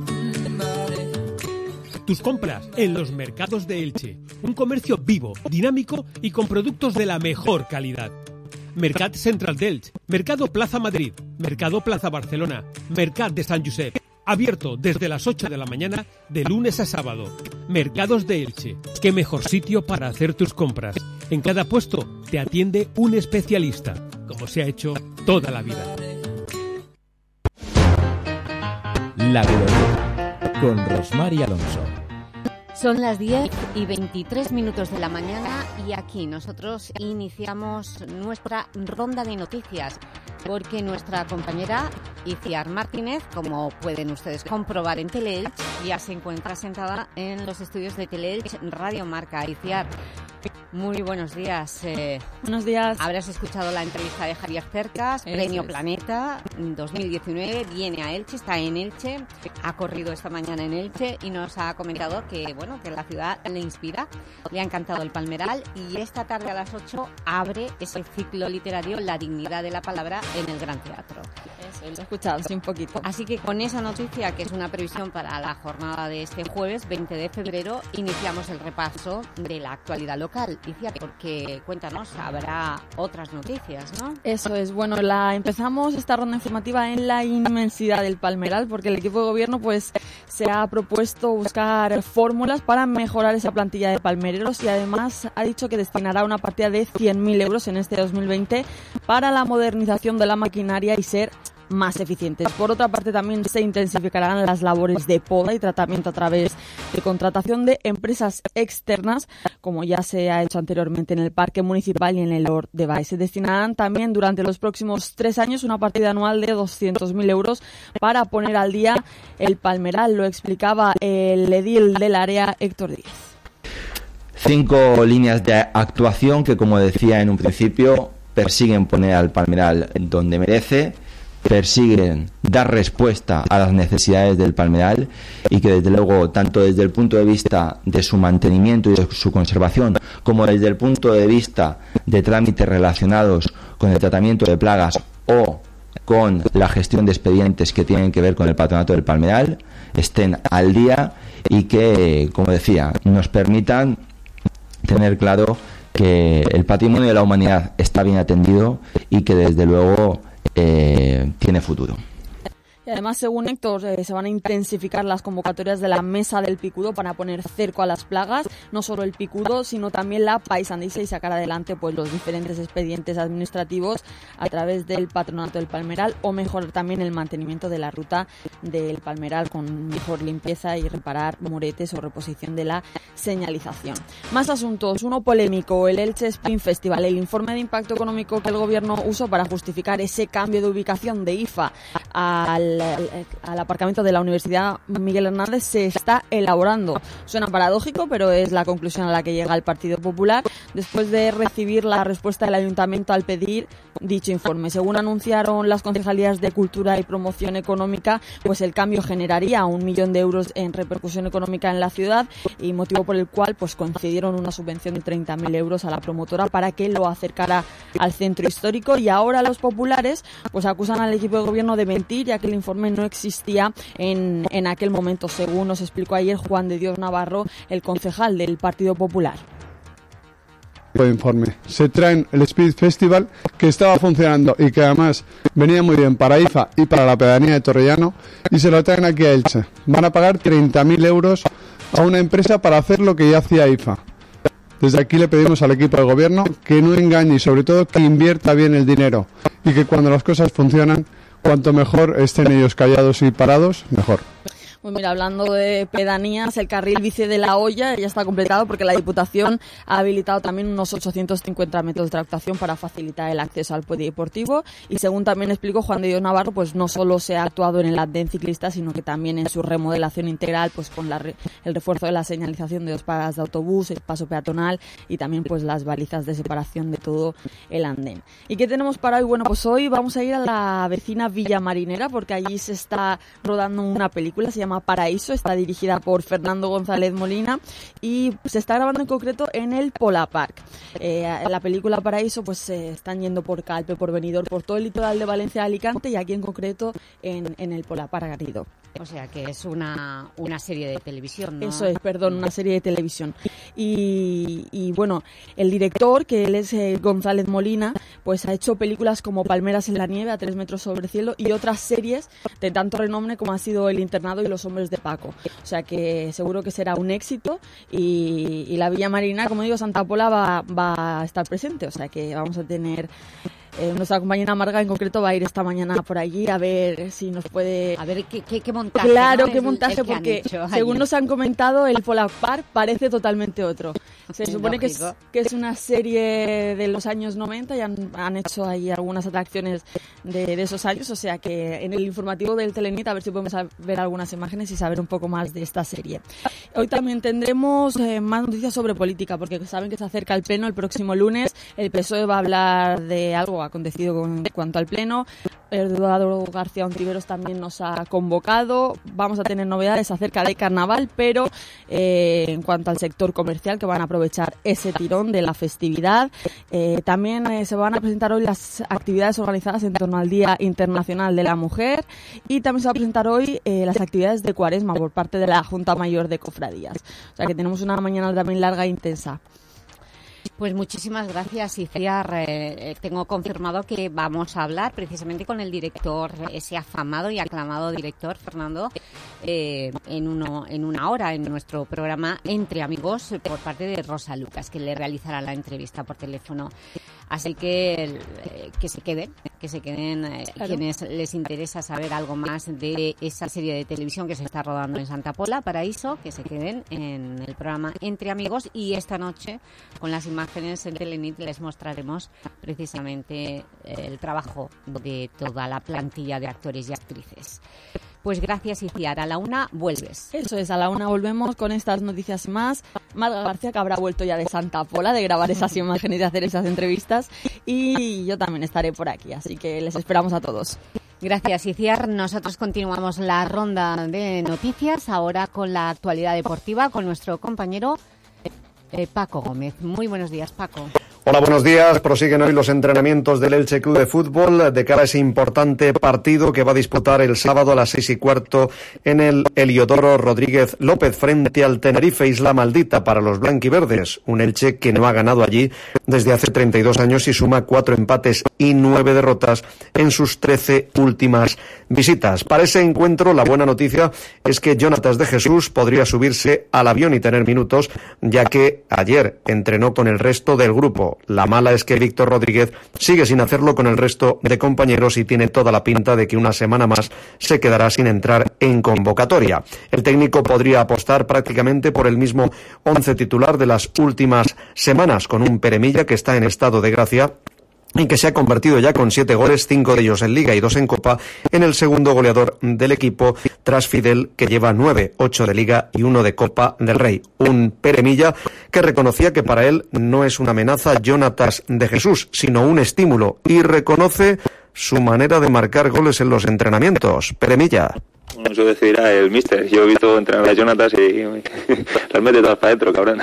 Tus compras en los mercados de Elche. Un comercio vivo, dinámico y con productos de la mejor calidad. Mercat Central de Elche, Mercado Plaza Madrid, Mercado Plaza Barcelona, Mercat de Sant Josep. Abierto desde las 8 de la mañana de lunes a sábado. Mercados de Elche. Qué mejor sitio para hacer tus compras. En cada puesto te atiende un especialista, como se ha hecho toda la vida. La Glorieta, con Rosmar y Alonso. Son las 10:23 de la mañana y aquí nosotros iniciamos nuestra ronda de noticias porque nuestra compañera Iciar Martínez, como pueden ustedes comprobar en Teleelch, ya se encuentra sentada en los estudios de Teleelch Radio Marca. Iciar, muy buenos días. Buenos días. Habrás escuchado la entrevista de Javier Cercas, Premio Planeta 2019, viene a Elche, está en Elche, ha corrido esta mañana en Elche y nos ha comentado que, bueno, que la ciudad le inspira, le ha encantado el Palmeral y esta tarde a las 8 abre ese ciclo literario La dignidad de la palabra en el Gran Teatro. Eso, lo he escuchado, sí, un poquito. Así que con esa noticia, que es una previsión para la jornada de este jueves, 20 de febrero, iniciamos el repaso de la actualidad local. Iciar, porque cuéntanos, habrá otras noticias, ¿no? Eso es, bueno, empezamos esta ronda informativa en la inmensidad del Palmeral, porque el equipo de gobierno pues se ha propuesto buscar fórmulas para mejorar esa plantilla de palmereros y además ha dicho que destinará una partida de 100.000 euros en este 2020 para la modernización de la maquinaria y ser más eficientes. Por otra parte, también se intensificarán las labores de poda y tratamiento a través de contratación de empresas externas, como ya se ha hecho anteriormente en el Parque Municipal y en el Hort de Baix. Se destinarán también durante los próximos 3 años una partida anual de 200.000 euros para poner al día el Palmeral. Lo explicaba el edil del área, Héctor Díez. 5 líneas de actuación que, como decía en un principio, persiguen poner al Palmeral donde merece, persiguen dar respuesta a las necesidades del Palmeral y que desde luego, tanto desde el punto de vista de su mantenimiento y de su conservación, como desde el punto de vista de trámites relacionados con el tratamiento de plagas o con la gestión de expedientes que tienen que ver con el patronato del Palmeral, estén al día y que, como decía, nos permitan tener claro que el patrimonio de la humanidad está bien atendido y que desde luego tiene futuro. Y además, según Héctor, se van a intensificar las convocatorias de la Mesa del Picudo para poner cerco a las plagas, no solo el picudo, sino también la paisandisa y sacar adelante pues los diferentes expedientes administrativos a través del patronato del Palmeral o mejorar también el mantenimiento de la ruta del Palmeral con mejor limpieza y reparar muretes o reposición de la señalización. Más asuntos, uno polémico, el Elche Spring Festival. El informe de impacto económico que el gobierno usó para justificar ese cambio de ubicación de IFA al aparcamiento de la Universidad Miguel Hernández se está elaborando. Suena paradójico, pero es la conclusión a la que llega el Partido Popular después de recibir la respuesta del Ayuntamiento al pedir dicho informe. Según anunciaron las concejalías de Cultura y Promoción Económica, pues el cambio generaría 1 millón de euros en repercusión económica en la ciudad y motivo por el cual pues concedieron una subvención de 30.000 euros a la promotora para que lo acercara al centro histórico. Y ahora los populares pues acusan al equipo de gobierno de mentir, ya que el informe no existía en aquel momento, según nos explicó ayer Juan de Dios Navarro, el concejal del Partido Popular. Informe. Se traen el Speed Festival, que estaba funcionando y que además venía muy bien para IFA y para la pedanía de Torrellano, y se lo traen aquí a Elche. Van a pagar 30.000 euros a una empresa para hacer lo que ya hacía IFA. Desde aquí le pedimos al equipo de gobierno que no engañe y sobre todo que invierta bien el dinero y que cuando las cosas funcionan, cuanto mejor estén ellos callados y parados, mejor. Pues mira, hablando de pedanías, el carril bici de La Hoya ya está completado porque la Diputación ha habilitado también unos 850 metros de actuación para facilitar el acceso al polideportivo y según también explicó Juan de Dios Navarro, pues no solo se ha actuado en el andén ciclista, sino que también en su remodelación integral, pues con el refuerzo de la señalización de 2 paradas de autobús, el paso peatonal y también pues las balizas de separación de todo el andén. ¿Y qué tenemos para hoy? Bueno, pues hoy vamos a ir a la vecina Villa Marinera porque allí se está rodando una película, se llama Paraíso, está dirigida por Fernando González Molina y se está grabando en concreto en el Pola Park. La película Paraíso pues se están yendo por Calpe, por Benidorm, por todo el litoral de Valencia, Alicante y aquí en concreto en el Pola Park Garrido. O sea que es una serie de televisión, ¿no? Eso es, perdón, una serie de televisión. Y bueno, el director, que él es González Molina, pues ha hecho películas como Palmeras en la nieve, A 3 metros sobre el cielo y otras series de tanto renombre como ha sido El internado y Los hombres de Paco. O sea que seguro que será un éxito y la Villa Marina, como digo, Santa Pola va a estar presente. O sea que vamos a tener Nuestra compañera Marga en concreto va a ir esta mañana por allí a ver si nos puede... A ver qué montaje. Claro, ¿no? qué montaje, porque según nos han comentado, el Polar Park parece totalmente otro. Se supone que es una serie de los años 90 y han hecho ahí algunas atracciones de esos años, o sea que en el informativo del Telenit a ver si podemos ver algunas imágenes y saber un poco más de esta serie. Hoy también tendremos más noticias sobre política, porque saben que se acerca el pleno el próximo lunes. El PSOE va a hablar de algo acontecido en cuanto al pleno. Eduardo García Ontiveros también nos ha convocado. Vamos a tener novedades acerca de carnaval, pero en cuanto al sector comercial, que van a aprovechar ese tirón de la festividad. También se van a presentar hoy las actividades organizadas en torno al Día Internacional de la Mujer, y también se va a presentar hoy las actividades de Cuaresma por parte de la Junta Mayor de Cofradías. O sea que tenemos una mañana también larga e intensa. Pues muchísimas gracias, Iciar. Tengo confirmado que vamos a hablar precisamente con el director, ese afamado y aclamado director, Fernando, en una hora en nuestro programa Entre Amigos, por parte de Rosa Lucas, que le realizará la entrevista por teléfono. Así que se queden claro. Quienes les interesa saber algo más de esa serie de televisión que se está rodando en Santa Pola, Paraíso, que se queden en el programa Entre Amigos, y esta noche con las imágenes en Telenit les mostraremos precisamente el trabajo de toda la plantilla de actores y actrices. Pues gracias, Iciar. A la 1 vuelves. Eso es, a la 1 volvemos con estas noticias más. Marga García, que habrá vuelto ya de Santa Pola, de grabar esas imágenes y de hacer esas entrevistas. Y yo también estaré por aquí, así que les esperamos a todos. Gracias, Iciar. Nosotros continuamos la ronda de noticias, ahora con la actualidad deportiva, con nuestro compañero Paco Gómez. Muy buenos días, Paco. Hola, buenos días. Prosiguen hoy los entrenamientos del Elche Club de Fútbol de cara a ese importante partido que va a disputar el sábado a las 6:15 en el Heliodoro Rodríguez López frente al Tenerife Isla Maldita para los blanquiverdes. Un Elche que no ha ganado allí desde hace 32 años y suma 4 empates y 9 derrotas en sus 13 últimas visitas. Para ese encuentro, la buena noticia es que Jonatas de Jesús podría subirse al avión y tener minutos, ya que ayer entrenó con el resto del grupo. La mala es que Víctor Rodríguez sigue sin hacerlo con el resto de compañeros y tiene toda la pinta de que una semana más se quedará sin entrar en convocatoria. El técnico podría apostar prácticamente por el mismo 11 titular de las últimas semanas, con un Peremilla que está en estado de gracia y que se ha convertido ya con 7 goles, 5 de ellos en Liga y 2 en Copa, en el segundo goleador del equipo, tras Fidel, que lleva 9, 8 de Liga y 1 de Copa del Rey. Un Peremilla que reconocía que para él no es una amenaza Jonatas de Jesús, sino un estímulo, y reconoce su manera de marcar goles en los entrenamientos. Peremilla. Bueno, eso decidirá el míster. Yo he visto entrenar a Jonatas y las mete todas para adentro, cabrón.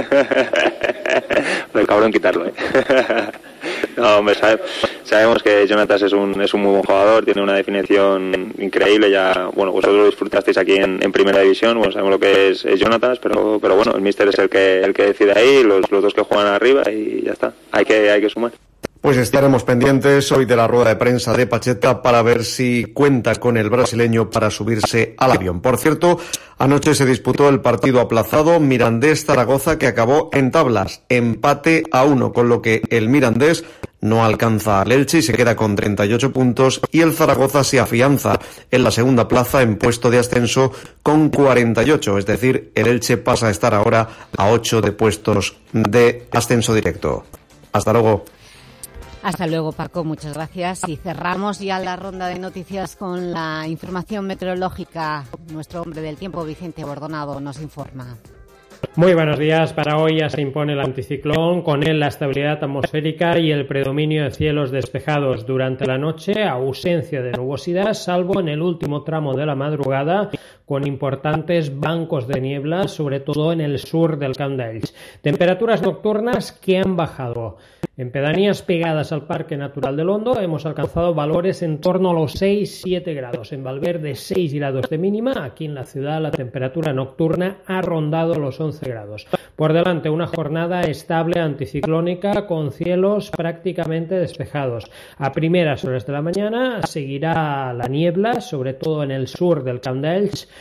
Pero cabrón quitarlo, No, hombre, sabemos que Jonatas es un muy buen jugador, tiene una definición increíble. Ya, bueno, vosotros lo disfrutasteis aquí en Primera División, bueno, sabemos lo que es Jonatas, pero bueno, el míster es el que decide ahí, los dos que juegan arriba, y ya está, hay que sumar. Pues estaremos pendientes hoy de la rueda de prensa de Pacheta para ver si cuenta con el brasileño para subirse al avión. Por cierto, anoche se disputó el partido aplazado Mirandés-Zaragoza, que acabó en tablas, empate a 1, con lo que el Mirandés no alcanza al Elche y se queda con 38 puntos, y el Zaragoza se afianza en la segunda plaza en puesto de ascenso con 48, es decir, el Elche pasa a estar ahora a 8 de puestos de ascenso directo. Hasta luego. Hasta luego, Paco, muchas gracias. Y cerramos ya la ronda de noticias con la información meteorológica. Nuestro hombre del tiempo, Vicente Bordonado, nos informa. Muy buenos días. Para hoy ya se impone el anticiclón, con él la estabilidad atmosférica y el predominio de cielos despejados. Durante la noche, ausencia de nubosidad, salvo en el último tramo de la madrugada, con importantes bancos de niebla, sobre todo en el sur del Camp d'Elx. Temperaturas nocturnas que han bajado. En pedanías pegadas al Parque Natural del Hondo hemos alcanzado valores en torno a los 6-7 grados. En Valverde 6 grados de mínima. Aquí en la ciudad la temperatura nocturna ha rondado los 11 grados. Por delante una jornada estable anticiclónica con cielos prácticamente despejados. A primeras horas de la mañana seguirá la niebla, sobre todo en el sur del Camp d'Elx,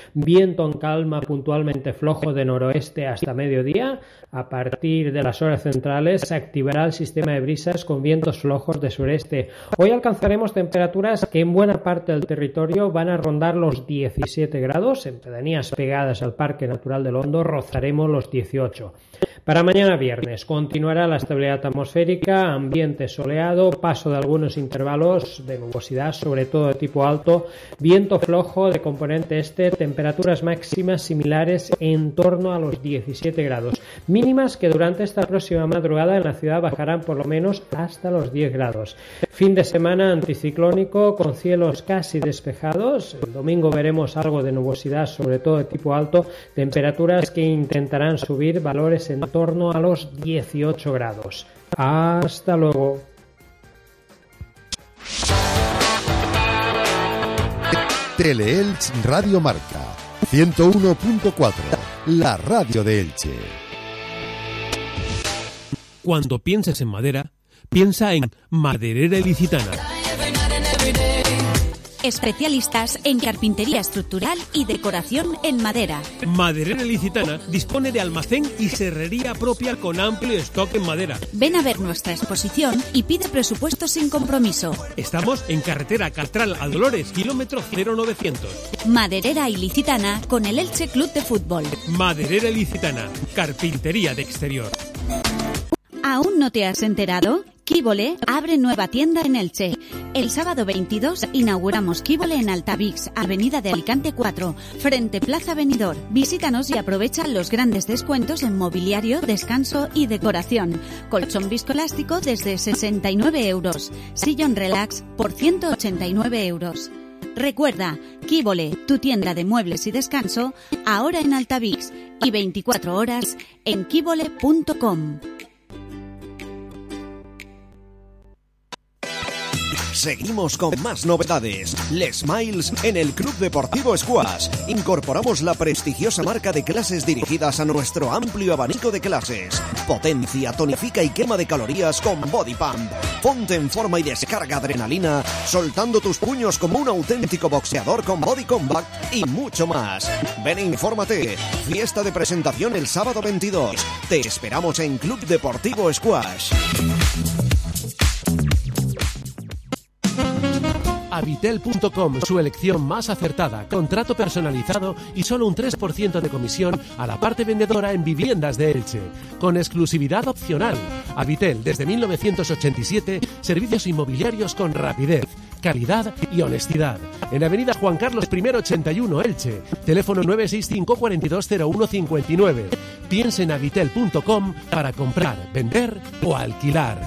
Viento en calma puntualmente flojo de noroeste hasta mediodía. A partir de las horas centrales se activará el sistema de brisas con vientos flojos de sureste. Hoy alcanzaremos temperaturas que en buena parte del territorio van a rondar los 17 grados. En pedanías pegadas al Parque Natural del Hondo rozaremos los 18. Para mañana viernes continuará la estabilidad atmosférica, ambiente soleado, paso de algunos intervalos de nubosidad, sobre todo de tipo alto, viento flojo de componente este, temperaturas máximas similares en torno a los 17 grados, mínimas que durante esta próxima madrugada en la ciudad bajarán por lo menos hasta los 10 grados. Fin de semana anticiclónico con cielos casi despejados. El domingo veremos algo de nubosidad, sobre todo de tipo alto, temperaturas que intentarán subir valores en torno a los 18 grados. Hasta luego. Teleelch Radio Marca 101.4, la radio de Elche. Cuando pienses en madera, piensa en Maderera Ilicitana. Especialistas en carpintería estructural y decoración en madera. Maderera Ilicitana dispone de almacén y serrería propia con amplio stock en madera. Ven a ver nuestra exposición y pide presupuesto sin compromiso. Estamos en carretera Catral a Dolores, kilómetro 0900. Maderera Ilicitana con el Elche Club de Fútbol. Maderera Ilicitana, carpintería de exterior. ¿Aún no te has enterado? Quíbole abre nueva tienda en Elche. El sábado 22 inauguramos Quíbole en Altavix, Avenida de Alicante 4, frente Plaza Benidorm. Visítanos y aprovecha los grandes descuentos en mobiliario, descanso y decoración. Colchón viscoelástico desde 69 euros. Sillón relax por 189 euros. Recuerda, Quíbole, tu tienda de muebles y descanso, ahora en Altavix y 24 horas en quíbole.com. Seguimos con más novedades. Les Smiles en el Club Deportivo Squash. Incorporamos la prestigiosa marca de clases dirigidas a nuestro amplio abanico de clases. Potencia, tonifica y quema de calorías con Body Pump. Ponte en forma y descarga adrenalina, soltando tus puños como un auténtico boxeador con Body Combat y mucho más. Ven e infórmate. Fiesta de presentación el sábado 22. Te esperamos en Club Deportivo Squash. Habitel.com, su elección más acertada, contrato personalizado y solo un 3% de comisión a la parte vendedora en viviendas de Elche, con exclusividad opcional. Habitel, desde 1987, servicios inmobiliarios con rapidez, calidad y honestidad. En Avenida Juan Carlos I 81, Elche, teléfono 965 420159. Piensa en Habitel.com para comprar, vender o alquilar.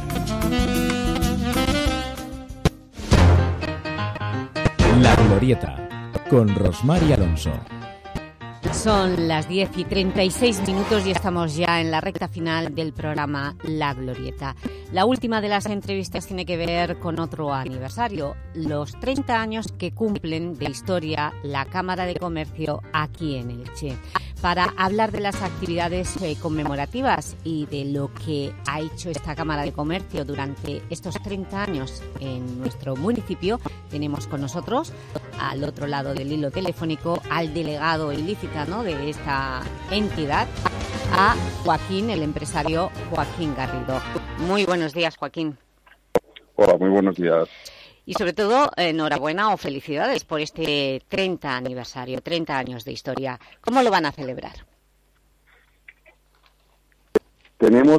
La Glorieta, con Rosmar y Alonso. Son las 10:36 y estamos ya en la recta final del programa La Glorieta. La última de las entrevistas tiene que ver con otro aniversario, los 30 años que cumplen de historia la Cámara de Comercio aquí en Elche. Para hablar de las actividades conmemorativas y de lo que ha hecho esta Cámara de Comercio durante estos 30 años en nuestro municipio, tenemos con nosotros, al otro lado del hilo telefónico, al delegado ilicitano de esta entidad, a Joaquín, el empresario Joaquín Garrido. Muy buenos días, Joaquín. Hola, muy buenos días. Y sobre todo, enhorabuena o felicidades por este 30 aniversario, 30 años de historia. ¿Cómo lo van a celebrar? Tenemos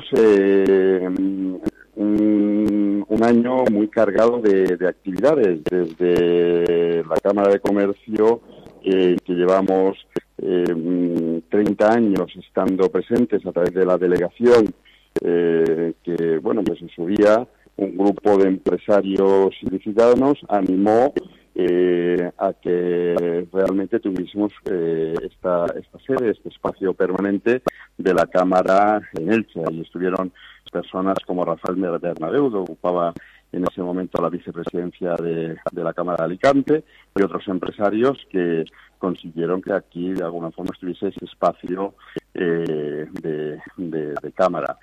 un año muy cargado de actividades, desde la Cámara de Comercio, que llevamos 30 años estando presentes a través de la delegación, que, bueno, pues en su día un grupo de empresarios ilicitanos animó a que realmente tuviésemos esta sede, este espacio permanente de la Cámara en Elche. Ahí estuvieron personas como Rafael Bernabeu, que ocupaba en ese momento la vicepresidencia de la Cámara de Alicante, y otros empresarios que consiguieron que aquí de alguna forma estuviese ese espacio de Cámara.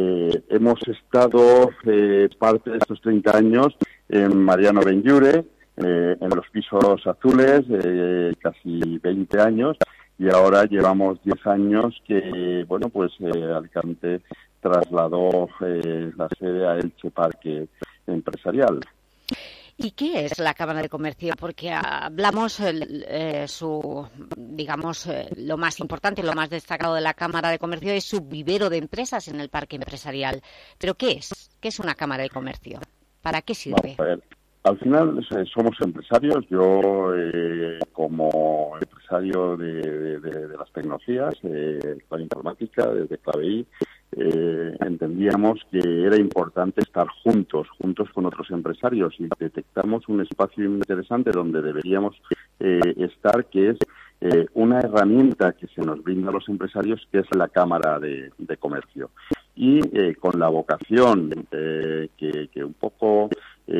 Hemos estado parte de estos 30 años en Mariano Benlliure, en los pisos azules, casi 20 años, y ahora llevamos 10 años que, bueno, pues Alicante trasladó la sede a Elche Parque Empresarial. ¿Y qué es la Cámara de Comercio? Porque hablamos lo más importante, lo más destacado de la Cámara de Comercio es su vivero de empresas en el parque empresarial. ¿Pero qué es? ¿Qué es una Cámara de Comercio? ¿Para qué sirve? Vamos a ver. Al final somos empresarios. Yo, como empresario de las tecnologías, la informática, desde Clave-I, entendíamos que era importante estar juntos con otros empresarios, y detectamos un espacio interesante donde deberíamos estar, que es una herramienta que se nos brinda a los empresarios, que es la Cámara de Comercio. Y con la vocación que un poco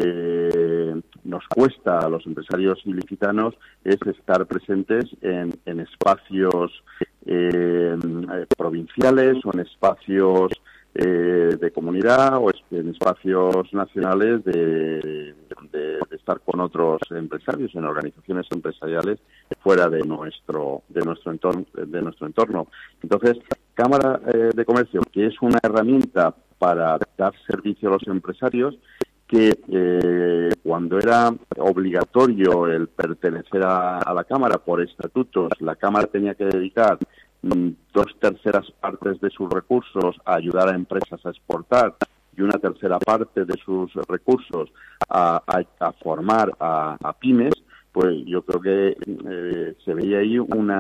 nos cuesta a los empresarios ilicitanos, es estar presentes en espacios provinciales o en espacios de comunidad o en espacios nacionales de estar con otros empresarios en organizaciones empresariales fuera de nuestro entorno. Entonces, Cámara de Comercio, que es una herramienta para dar servicio a los empresarios, que cuando era obligatorio el pertenecer a la Cámara por estatutos, la Cámara tenía que dedicar 2/3 partes de sus recursos a ayudar a empresas a exportar y 1/3 parte de sus recursos a formar a pymes. Pues yo creo que se veía ahí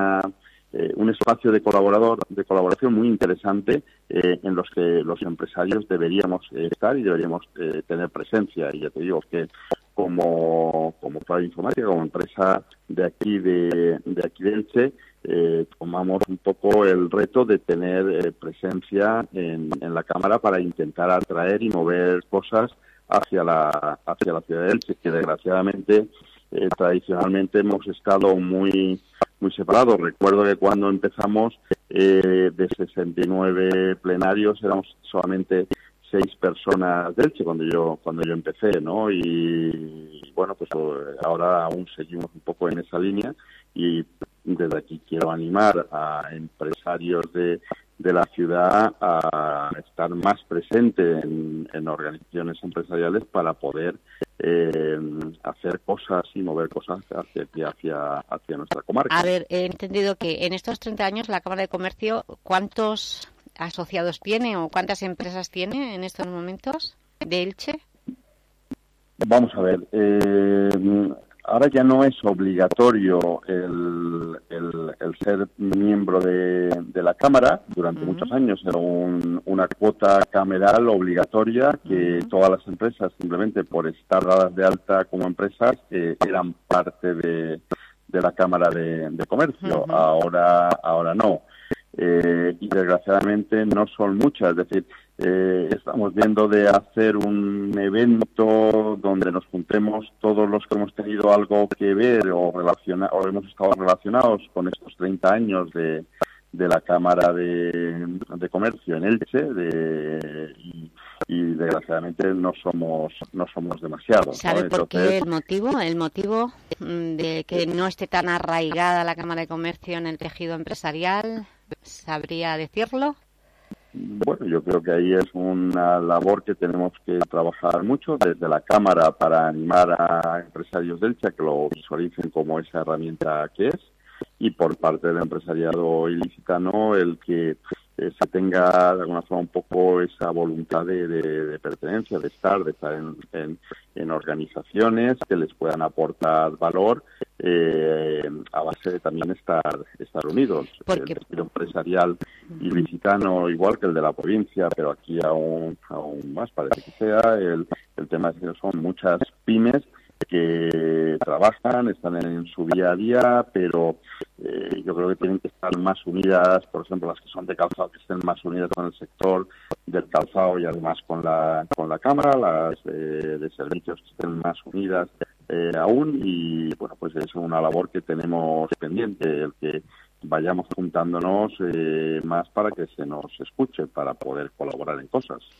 un espacio de colaboración muy interesante, en los que los empresarios deberíamos estar y deberíamos tener presencia. Y ya te digo que como Clave Informática, como empresa de aquí de Elche, tomamos un poco el reto de tener presencia en la Cámara para intentar atraer y mover cosas hacia la ciudad de Elche, que desgraciadamente tradicionalmente hemos estado muy separados. Recuerdo que cuando empezamos, de 69 plenarios, éramos solamente 6 personas de Elche cuando yo empecé, ¿no? Y bueno, pues ahora aún seguimos un poco en esa línea, y desde aquí quiero animar a empresarios de la ciudad a estar más presente en organizaciones empresariales para poder hacer cosas y mover cosas hacia nuestra comarca. A ver, he entendido que en estos 30 años la Cámara de Comercio, ¿cuántos asociados tiene o cuántas empresas tiene en estos momentos de Elche? Vamos a ver, ahora ya no es obligatorio el ser miembro de la Cámara. Durante muchos años era una cuota cameral obligatoria, que todas las empresas, simplemente por estar dadas de alta como empresas, eran parte de la Cámara de Comercio. Ahora no. Y desgraciadamente no son muchas. Es decir, estamos viendo de hacer un evento donde nos juntemos todos los que hemos tenido algo que ver o hemos estado relacionados con estos 30 años de la Cámara de Comercio en Elche, y desgraciadamente no somos demasiados, ¿Sabe ¿no? por qué el motivo de que no esté tan arraigada la Cámara de Comercio en el tejido empresarial? ¿Sabría decirlo? Bueno, yo creo que ahí es una labor que tenemos que trabajar mucho desde la Cámara para animar a empresarios de Elche a que lo visualicen como esa herramienta que es, y por parte del empresariado ilicitano el que se tenga de alguna forma un poco esa voluntad de pertenencia, de estar en organizaciones que les puedan aportar valor, a base de también estar unidos. Porque... El tejido empresarial ilicitano, igual que el de la provincia, pero aquí aún más parece que sea, el tema es que son muchas pymes que trabajan, están en su día a día, pero yo creo que tienen que estar más unidas. Por ejemplo, las que son de calzado, que estén más unidas con el sector del calzado y además con la Cámara, las de servicios que estén más unidas aún, y bueno, pues es una labor que tenemos pendiente, el que vayamos juntándonos más para que se nos escuche, para poder colaborar en cosas.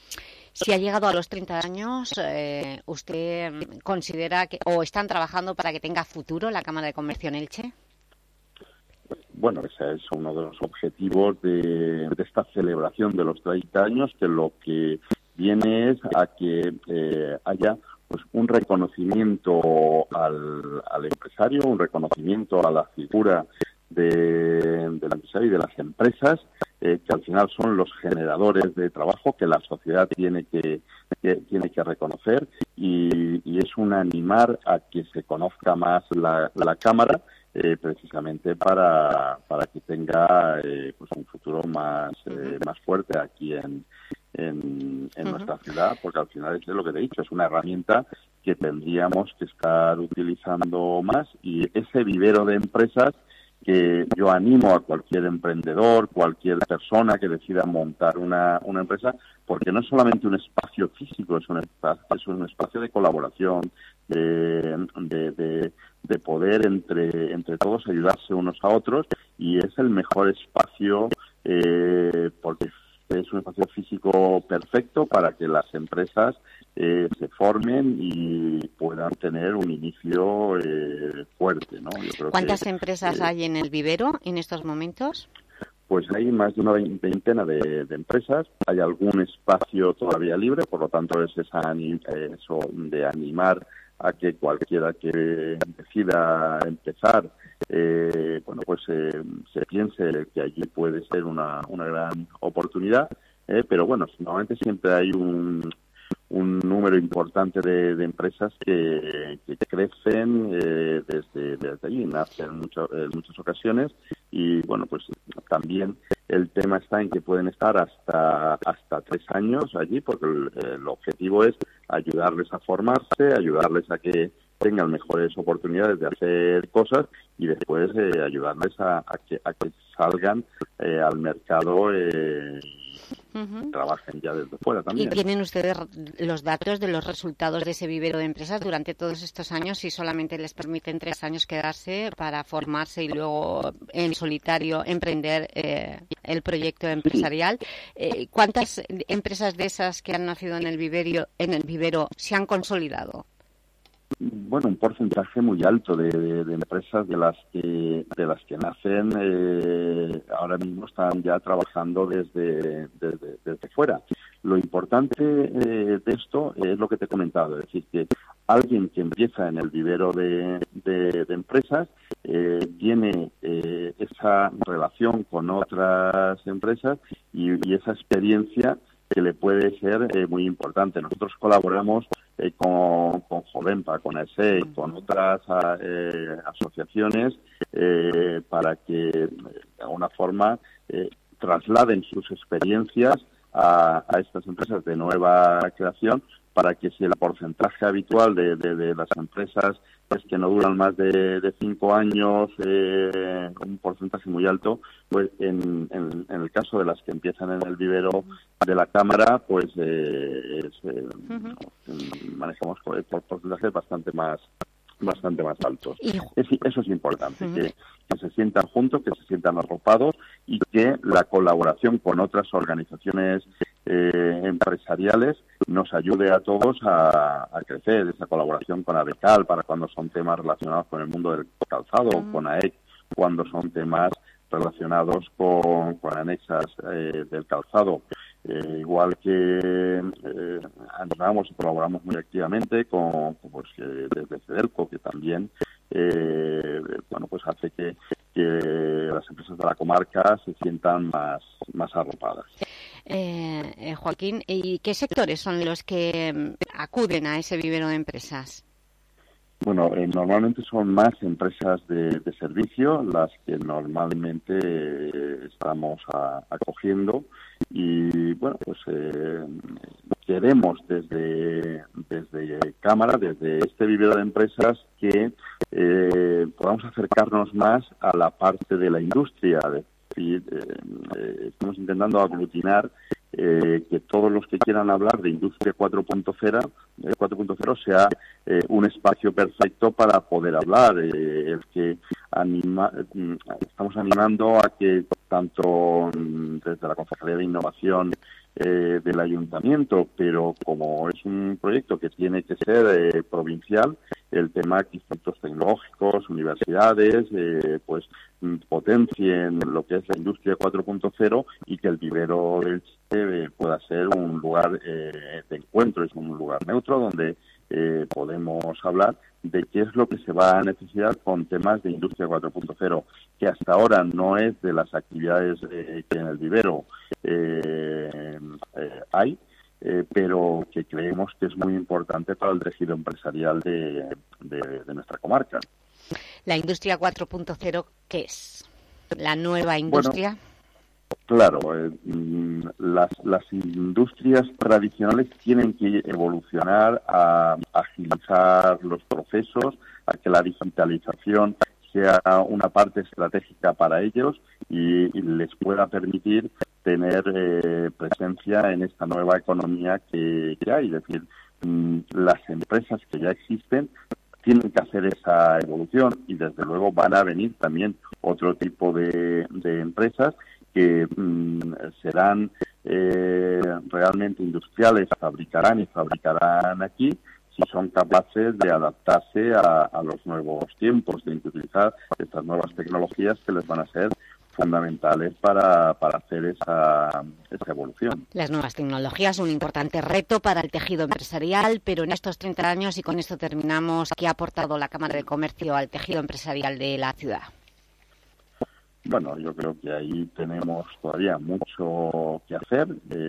Si ha llegado a los 30 años, ¿usted considera que o están trabajando para que tenga futuro la Cámara de Comercio en Elche? Bueno, ese es uno de los objetivos de esta celebración de los 30 años, que lo que viene es a que haya pues un reconocimiento al empresario, un reconocimiento a la figura del empresario y de las empresas, que al final son los generadores de trabajo que la sociedad tiene que reconocer, y es un animar a que se conozca más la Cámara, precisamente para que tenga pues un futuro más fuerte aquí en nuestra ciudad, porque al final es lo que te he dicho, es una herramienta que tendríamos que estar utilizando más, y ese vivero de empresas que yo animo a cualquier emprendedor, cualquier persona que decida montar una empresa, porque no es solamente un espacio físico, es un espacio de colaboración, de poder entre todos ayudarse unos a otros, y es el mejor espacio porque es un espacio físico perfecto para que las empresas se formen y puedan tener un inicio fuerte, ¿no? Yo creo ¿Cuántas empresas hay en el vivero en estos momentos? Pues hay más de una veintena de empresas. Hay algún espacio todavía libre, por lo tanto es eso de animar a que cualquiera que decida empezar, se piense que allí puede ser una gran oportunidad, pero bueno, normalmente siempre hay un número importante de empresas que crecen desde allí, nacen en muchas ocasiones, y bueno, pues también el tema está en que pueden estar hasta 3 años allí, porque el objetivo es ayudarles a formarse, ayudarles a que tengan mejores oportunidades de hacer cosas, y después ayudarles a que salgan al mercado trabajen ya desde fuera también. ¿Y tienen ustedes los datos de los resultados de ese vivero de empresas durante todos estos años, si solamente les permiten 3 años quedarse para formarse y luego en solitario emprender el proyecto empresarial? ¿Cuántas empresas de esas que han nacido en el vivero se han consolidado? Bueno, un porcentaje muy alto de empresas de las que nacen ahora mismo están ya trabajando desde fuera. Lo importante de esto es lo que te he comentado, es decir, que alguien que empieza en el vivero de empresas tiene esa relación con otras empresas y esa experiencia que le puede ser muy importante. Nosotros colaboramos con Jovenpa, con AESE, con otras asociaciones para que de alguna forma trasladen sus experiencias a estas empresas de nueva creación, para que si el porcentaje habitual de las empresas es que no duran más de 5 años, un porcentaje muy alto, pues en el caso de las que empiezan en el vivero de la Cámara, pues manejamos porcentajes bastante más altos. Eso es importante, que se sientan juntos, que se sientan arropados, y que la colaboración con otras organizaciones empresariales nos ayude a todos a crecer. Esa colaboración con ADECAL para cuando son temas relacionados con el mundo del calzado, con AEC cuando son temas relacionados con anexas del calzado. Igual que animamos y colaboramos muy activamente desde CEDELCO, que también pues hace que las empresas de la comarca se sientan más arropadas. Joaquín, ¿y qué sectores son los que acuden a ese vivero de empresas? Bueno, normalmente son más empresas de servicio las que normalmente estamos acogiendo, y bueno, pues queremos desde Cámara, desde este vivero de empresas, que podamos acercarnos más a la parte de la industria. Estamos intentando aglutinar que todos los que quieran hablar de Industria 4.0 sea un espacio perfecto para poder hablar. El que estamos animando a que tanto desde la Concejalía de Innovación del ayuntamiento, pero como es un proyecto que tiene que ser provincial, el tema que institutos tecnológicos, universidades, pues potencien lo que es la industria 4.0 y que el vivero del Elche pueda ser un lugar de encuentro, es un lugar neutro donde podemos hablar de qué es lo que se va a necesitar con temas de industria 4.0, que hasta ahora no es de las actividades que en el vivero hay, pero que creemos que es muy importante para el tejido empresarial de nuestra comarca. ¿La industria 4.0 qué es? ¿La nueva industria? Bueno, claro, las industrias tradicionales tienen que evolucionar a agilizar los procesos, a que la digitalización sea una parte estratégica para ellos y les pueda permitir tener presencia en esta nueva economía que hay. Es decir, las empresas que ya existen tienen que hacer esa evolución y desde luego van a venir también otro tipo de empresas que serán realmente industriales, fabricarán aquí si son capaces de adaptarse a los nuevos tiempos, de utilizar estas nuevas tecnologías que les van a ser fundamentales para hacer esa evolución. Las nuevas tecnologías, un importante reto para el tejido empresarial, pero en estos 30 años, y con esto terminamos, ¿qué ha aportado la Cámara de Comercio al tejido empresarial de la ciudad? Bueno, yo creo que ahí tenemos todavía mucho que hacer.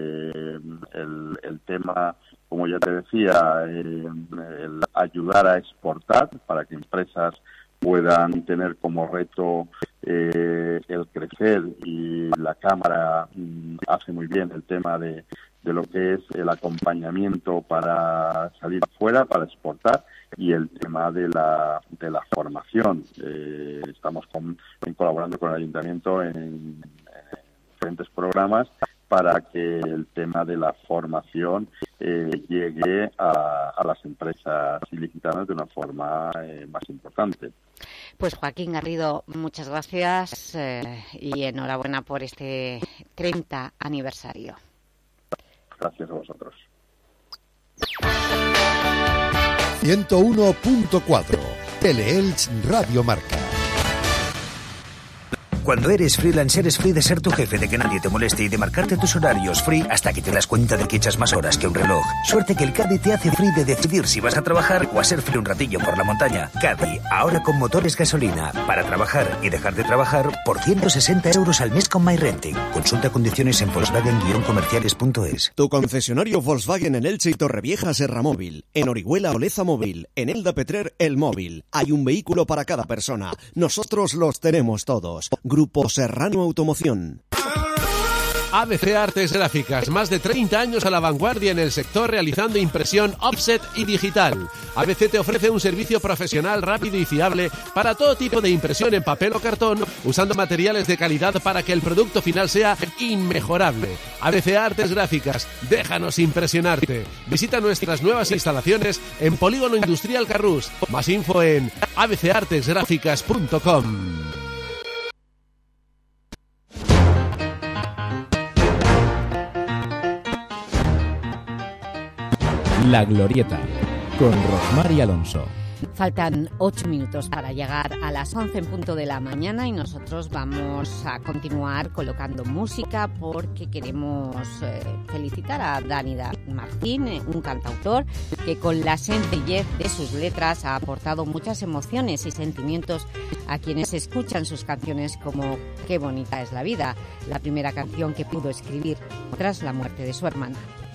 El tema, como ya te decía, el ayudar a exportar para que empresas puedan tener como reto el crecer, y la Cámara hace muy bien el tema de lo que es el acompañamiento para salir fuera, para exportar, y el tema de la formación. Estamos colaborando con el Ayuntamiento en diferentes programas para que el tema de la formación llegue a las empresas ilicitanas de una forma más importante. Pues Joaquín Garrido, muchas gracias y enhorabuena por este 30 aniversario. Gracias a vosotros. 101.4 Teleelch Radio Marca. Cuando eres freelance, eres free de ser tu jefe, de que nadie te moleste y de marcarte tus horarios free hasta que te das cuenta de que echas más horas que un reloj. Suerte que el Caddy te hace free de decidir si vas a trabajar o a ser free un ratillo por la montaña. Caddy, ahora con motores gasolina, para trabajar y dejar de trabajar por 160 euros al mes con MyRenting. Consulta condiciones en Volkswagen-comerciales.es. Tu concesionario Volkswagen en Elche y Torrevieja Serra Móvil. En Orihuela Oleza Móvil. En Elda Petrer El Móvil. Hay un vehículo para cada persona. Nosotros los tenemos todos. Grupo Serrano Automoción. ABC Artes Gráficas, más de 30 años a la vanguardia en el sector realizando impresión offset y digital. ABC te ofrece un servicio profesional rápido y fiable para todo tipo de impresión en papel o cartón, usando materiales de calidad para que el producto final sea inmejorable. ABC Artes Gráficas, déjanos impresionarte. Visita nuestras nuevas instalaciones en Polígono Industrial Carrús. Más info en abcartesgráficas.com. La Glorieta, con Rosmar y Alonso. Faltan 8 minutos para llegar a las 11 en punto de la mañana y nosotros vamos a continuar colocando música porque queremos felicitar a Dani Martín, un cantautor que con la sencillez de sus letras ha aportado muchas emociones y sentimientos a quienes escuchan sus canciones, como Qué bonita es la vida, la primera canción que pudo escribir tras la muerte de su hermana.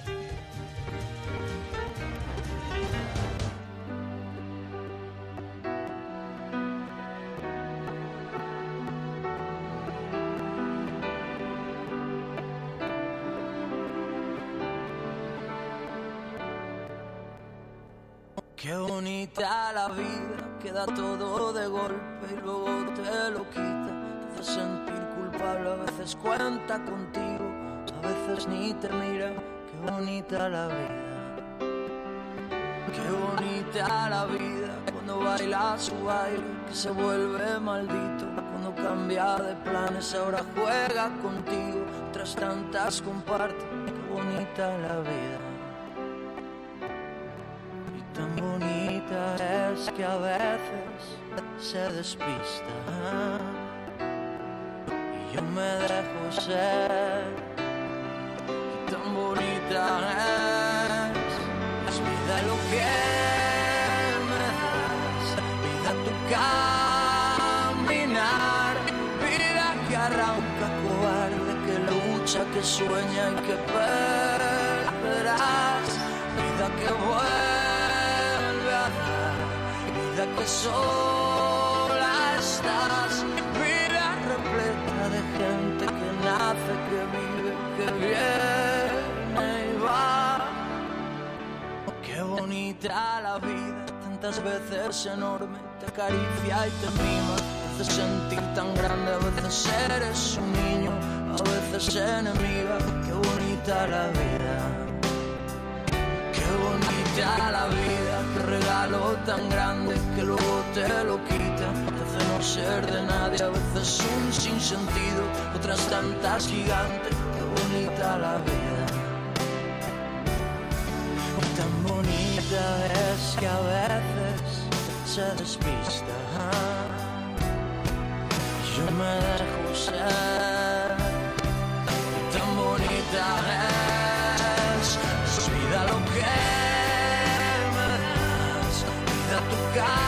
Qué bonita la vida, que da todo de golpe y luego te lo quita. Te hace sentir culpable, a veces cuenta contigo, a veces ni te mira. Qué bonita la vida, qué bonita la vida. Cuando baila su baile, que se vuelve maldito. Cuando cambia de planes, ahora juega contigo. Tras tantas comparte. Qué bonita la vida. Y tan bonita es que a veces se despista. Y yo me dejo ser. Y tan bonita es vida lo que me das. Vida tu caminar. Vida que arranca cobarde, que lucha, que sueña y que perderás. Vida que vuelve a dar. Vida que sola estás. Vida repleta de gente que nace, que vive, que viene y va. Qué bonita la vida, tantas veces enorme, te acaricia y te mima. Te hace sentir tan grande, a veces eres un niño, a veces enemiga. Qué bonita la vida. Qué bonita la vida, qué regalo tan grande que luego te lo quita. Te hace no ser de nadie, a veces un sinsentido, otras tantas gigantes. Qué bonita la vida. Tan bonita es que a veces se despista. Yo me dejo ser. Tan bonita es vida lo que me das. Vida tu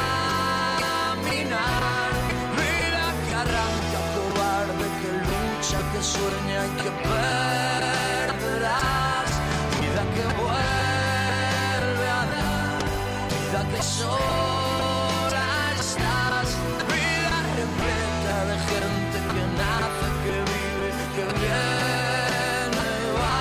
caminar. Vida que arranca cobarde, que lucha, que sueña y que perderás. Vida que vuelve a dar. Vida que sola estás. Vida repleta de gente que nace, que vive, que viene y va.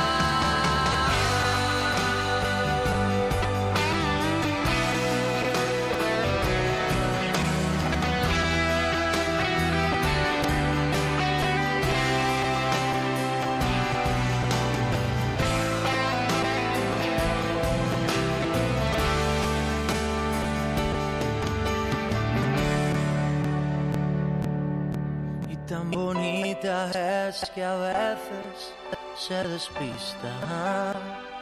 Tan bonita es que a veces se despista.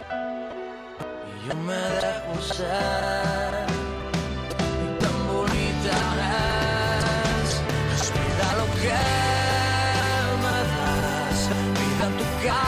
Y yo me dejo ser. Y tan bonita es vida lo que me das. Vida tu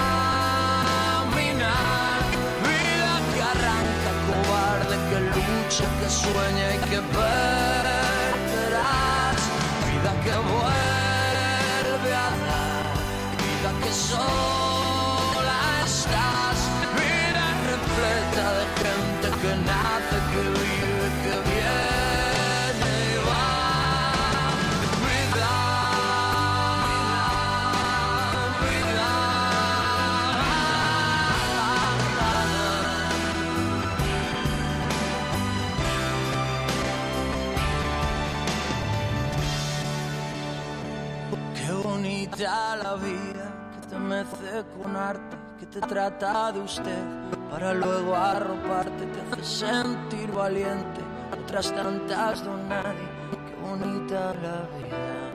caminar. Vida que arranca cobarde, que lucha, que sueña y que perderás. Vida que vuelve a dar, vida que sola estás, vida repleta de gente que nace, que vive, que viene y va. Vida, qué bonita la vida, que te mece con arte, que te trata de usted, para luego arroparte, te hace sentir valiente, otras tantas don nadie. Qué bonita la vida.